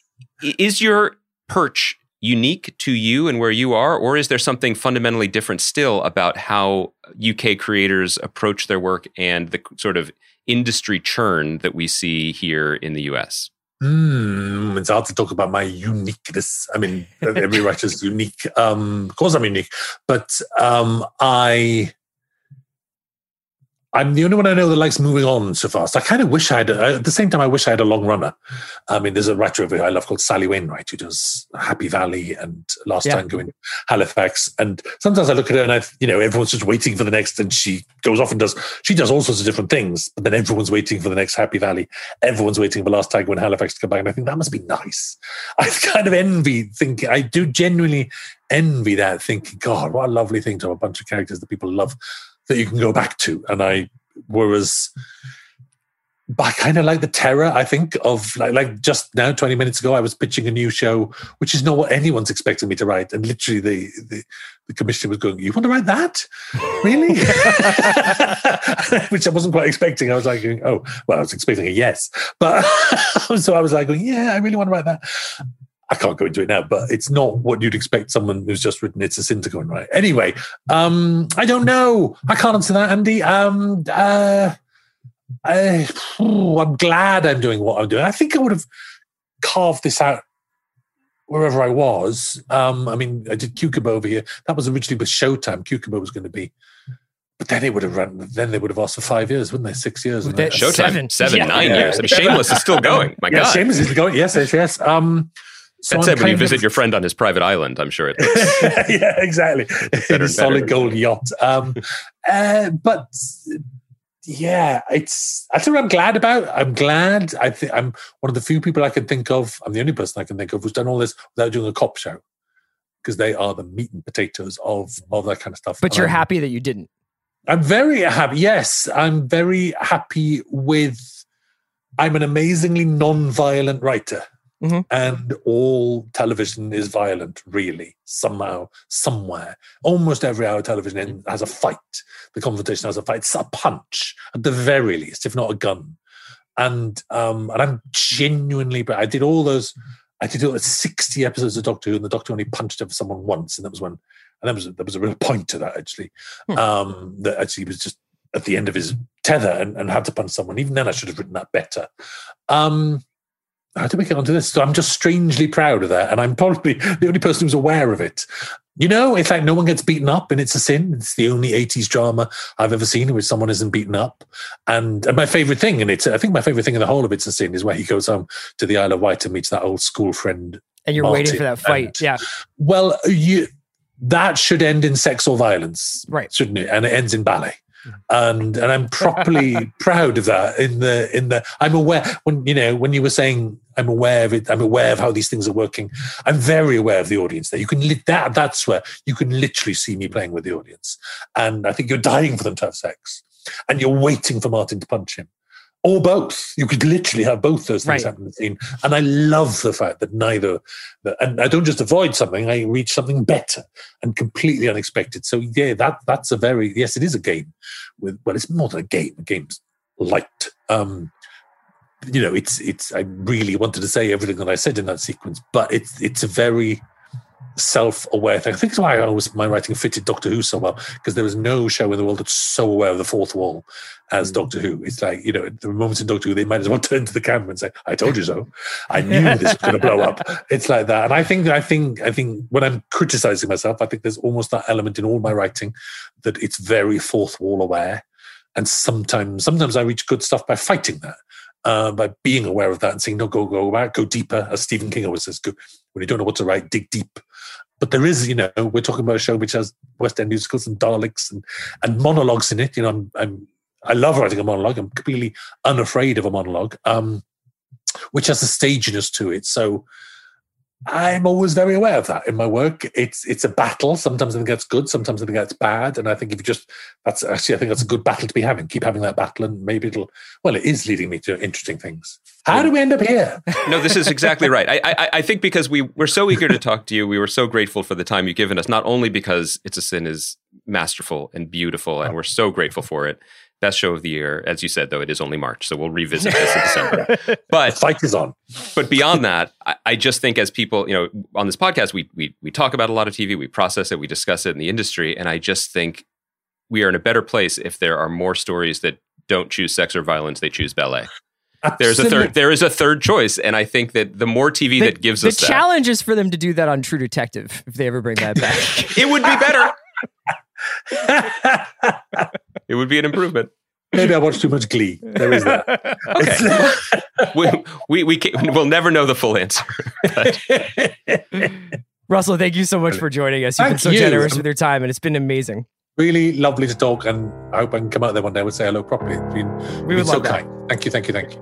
Is your perch unique to you and where you are, or is there something fundamentally different still about how UK creators approach their work and the sort of industry churn that we see here in the US? It's hard to talk about my uniqueness. I mean, every writer's unique. Of course I'm unique, but I'm the only one I know that likes moving on so fast. I kind of wish at the same time, I wish I had a long runner. I mean, there's a writer over here I love called Sally Wainwright, who does Happy Valley and Last Tango in Halifax. And sometimes I look at her and everyone's just waiting for the next, and she goes off and she does all sorts of different things, but then everyone's waiting for the next Happy Valley. Everyone's waiting for Last Tango in Halifax to come back. And I think that must be nice. I kind of I do genuinely envy that, thinking, God, what a lovely thing to have a bunch of characters that people love that you can go back to. And I kind of like the terror, I think, of like just now, 20 minutes ago, I was pitching a new show, which is not what anyone's expecting me to write. And literally the commissioner was going, you want to write that? Really? Which I wasn't quite expecting. I was like, oh, well, I was expecting a yes. But so I was like, yeah, I really want to write that. I can't go into it now, but it's not what you'd expect someone who's just written It's a Sin to go and write. Anyway, I don't know. I can't answer that, Andy. I'm glad I'm doing what I'm doing. I think I would have carved this out wherever I was. I mean, I did Cucumber over here. That was originally with Showtime. Cucumber was going to be But then they would have run. Then they would have asked for 5 years, wouldn't they? 6 years. Showtime, 9 years. I mean, Shameless is still going. My God, Shameless is going. Yes. So that said, when you visit your friend on his private island, I'm sure it looks yeah, exactly. In solid gold yacht. But yeah, that's what I'm glad about. I'm glad. I think I'm one of the few people I can think of. I'm the only person I can think of who's done all this without doing a cop show, because they are the meat and potatoes of that kind of stuff. But you're happy that you didn't. I'm very happy. Yes, I'm very happy with. I'm an amazingly non-violent writer. Mm-hmm. And all television is violent, really, somehow, somewhere. Almost every hour of television has a fight. The confrontation has a fight. It's a punch, at the very least, if not a gun. And I'm genuinely... I did all 60 episodes of Doctor Who, and the Doctor only punched over someone once, and that was when... And there was a real point to that, actually. That actually he was just at the end of his tether and had to punch someone. Even then, I should have written that better. How do we get onto this? So I'm just strangely proud of that. And I'm probably the only person who's aware of it. You know, it's like no one gets beaten up and It's a Sin. It's the only 80s drama I've ever seen in which someone isn't beaten up. And my favourite thing, I think my favourite thing in the whole of It's a Sin is where he goes home to the Isle of Wight and meets that old school friend. And you're Martin. waiting for that fight. Yeah. Well, that should end in sex or violence. Right. Shouldn't it? And it ends in ballet. And I'm properly proud of that. In the I'm aware when you were saying I'm aware of it. I'm aware of how these things are working. I'm very aware of the audience there. You can that's where you can literally see me playing with the audience. And I think you're dying for them to have sex, and you're waiting for Martin to punch him, or both. You could literally have both those things happen in the scene. And I love the fact that and I don't just avoid something, I reach something better and completely unexpected. So yeah, that's it is a game it's more than a game. The game's light. I really wanted to say everything that I said in that sequence, but it's a very self-aware thing. I think it's why my writing fitted Doctor Who so well, because there was no show in the world that's so aware of the fourth wall as Doctor Who. It's like, the moments in Doctor Who, they might as well turn to the camera and say, I told you so. I knew this was going to blow up. It's like that. And I think when I'm criticizing myself, I think there's almost that element in all my writing that it's very fourth wall aware. And sometimes I reach good stuff by fighting that. By being aware of that and saying, no, go deeper, as Stephen King always says, when you don't know what to write, dig deep. But there is, we're talking about a show which has West End musicals and Daleks and monologues in it. I love writing a monologue. I'm completely unafraid of a monologue, which has a staginess to it. So I'm always very aware of that in my work. It's a battle. Sometimes I think that's good. Sometimes I think that's bad. And I think I think that's a good battle to be having. Keep having that battle, and maybe it is leading me to interesting things. How do we end up here? No, this is exactly right. I think because we're so eager to talk to you, we were so grateful for the time you've given us, not only because It's a Sin is masterful and beautiful, and we're so grateful for it. Best show of the year. As you said, though, it is only March, so we'll revisit this in December. But the fight is on. But beyond that, I just think as people, on this podcast, we talk about a lot of TV, we process it, we discuss it in the industry, and I just think we are in a better place if there are more stories that don't choose sex or violence, they choose ballet. Absolutely. There is a third choice, and I think that the more TV that gives us the challenge is for them to do that on True Detective if they ever bring that back. It would be better. It would be an improvement. Maybe I watched too much Glee. There is that. Okay. We'll never know the full answer. Russell, thank you so much for joining us. You've been so generous with your time, and it's been amazing. Really lovely to talk, and I hope I can come out there one day and say hello properly. We would love that. Kind. Thank you.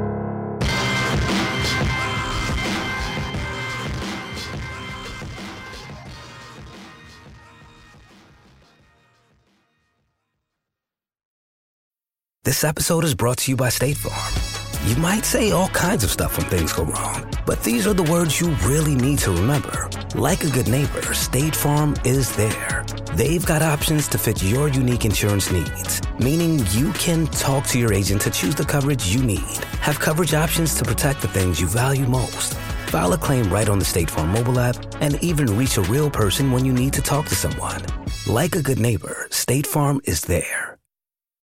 This episode is brought to you by State Farm. You might say all kinds of stuff when things go wrong, but these are the words you really need to remember. Like a good neighbor, State Farm is there. They've got options to fit your unique insurance needs, meaning you can talk to your agent to choose the coverage you need, have coverage options to protect the things you value most, file a claim right on the State Farm mobile app, and even reach a real person when you need to talk to someone. Like a good neighbor, State Farm is there.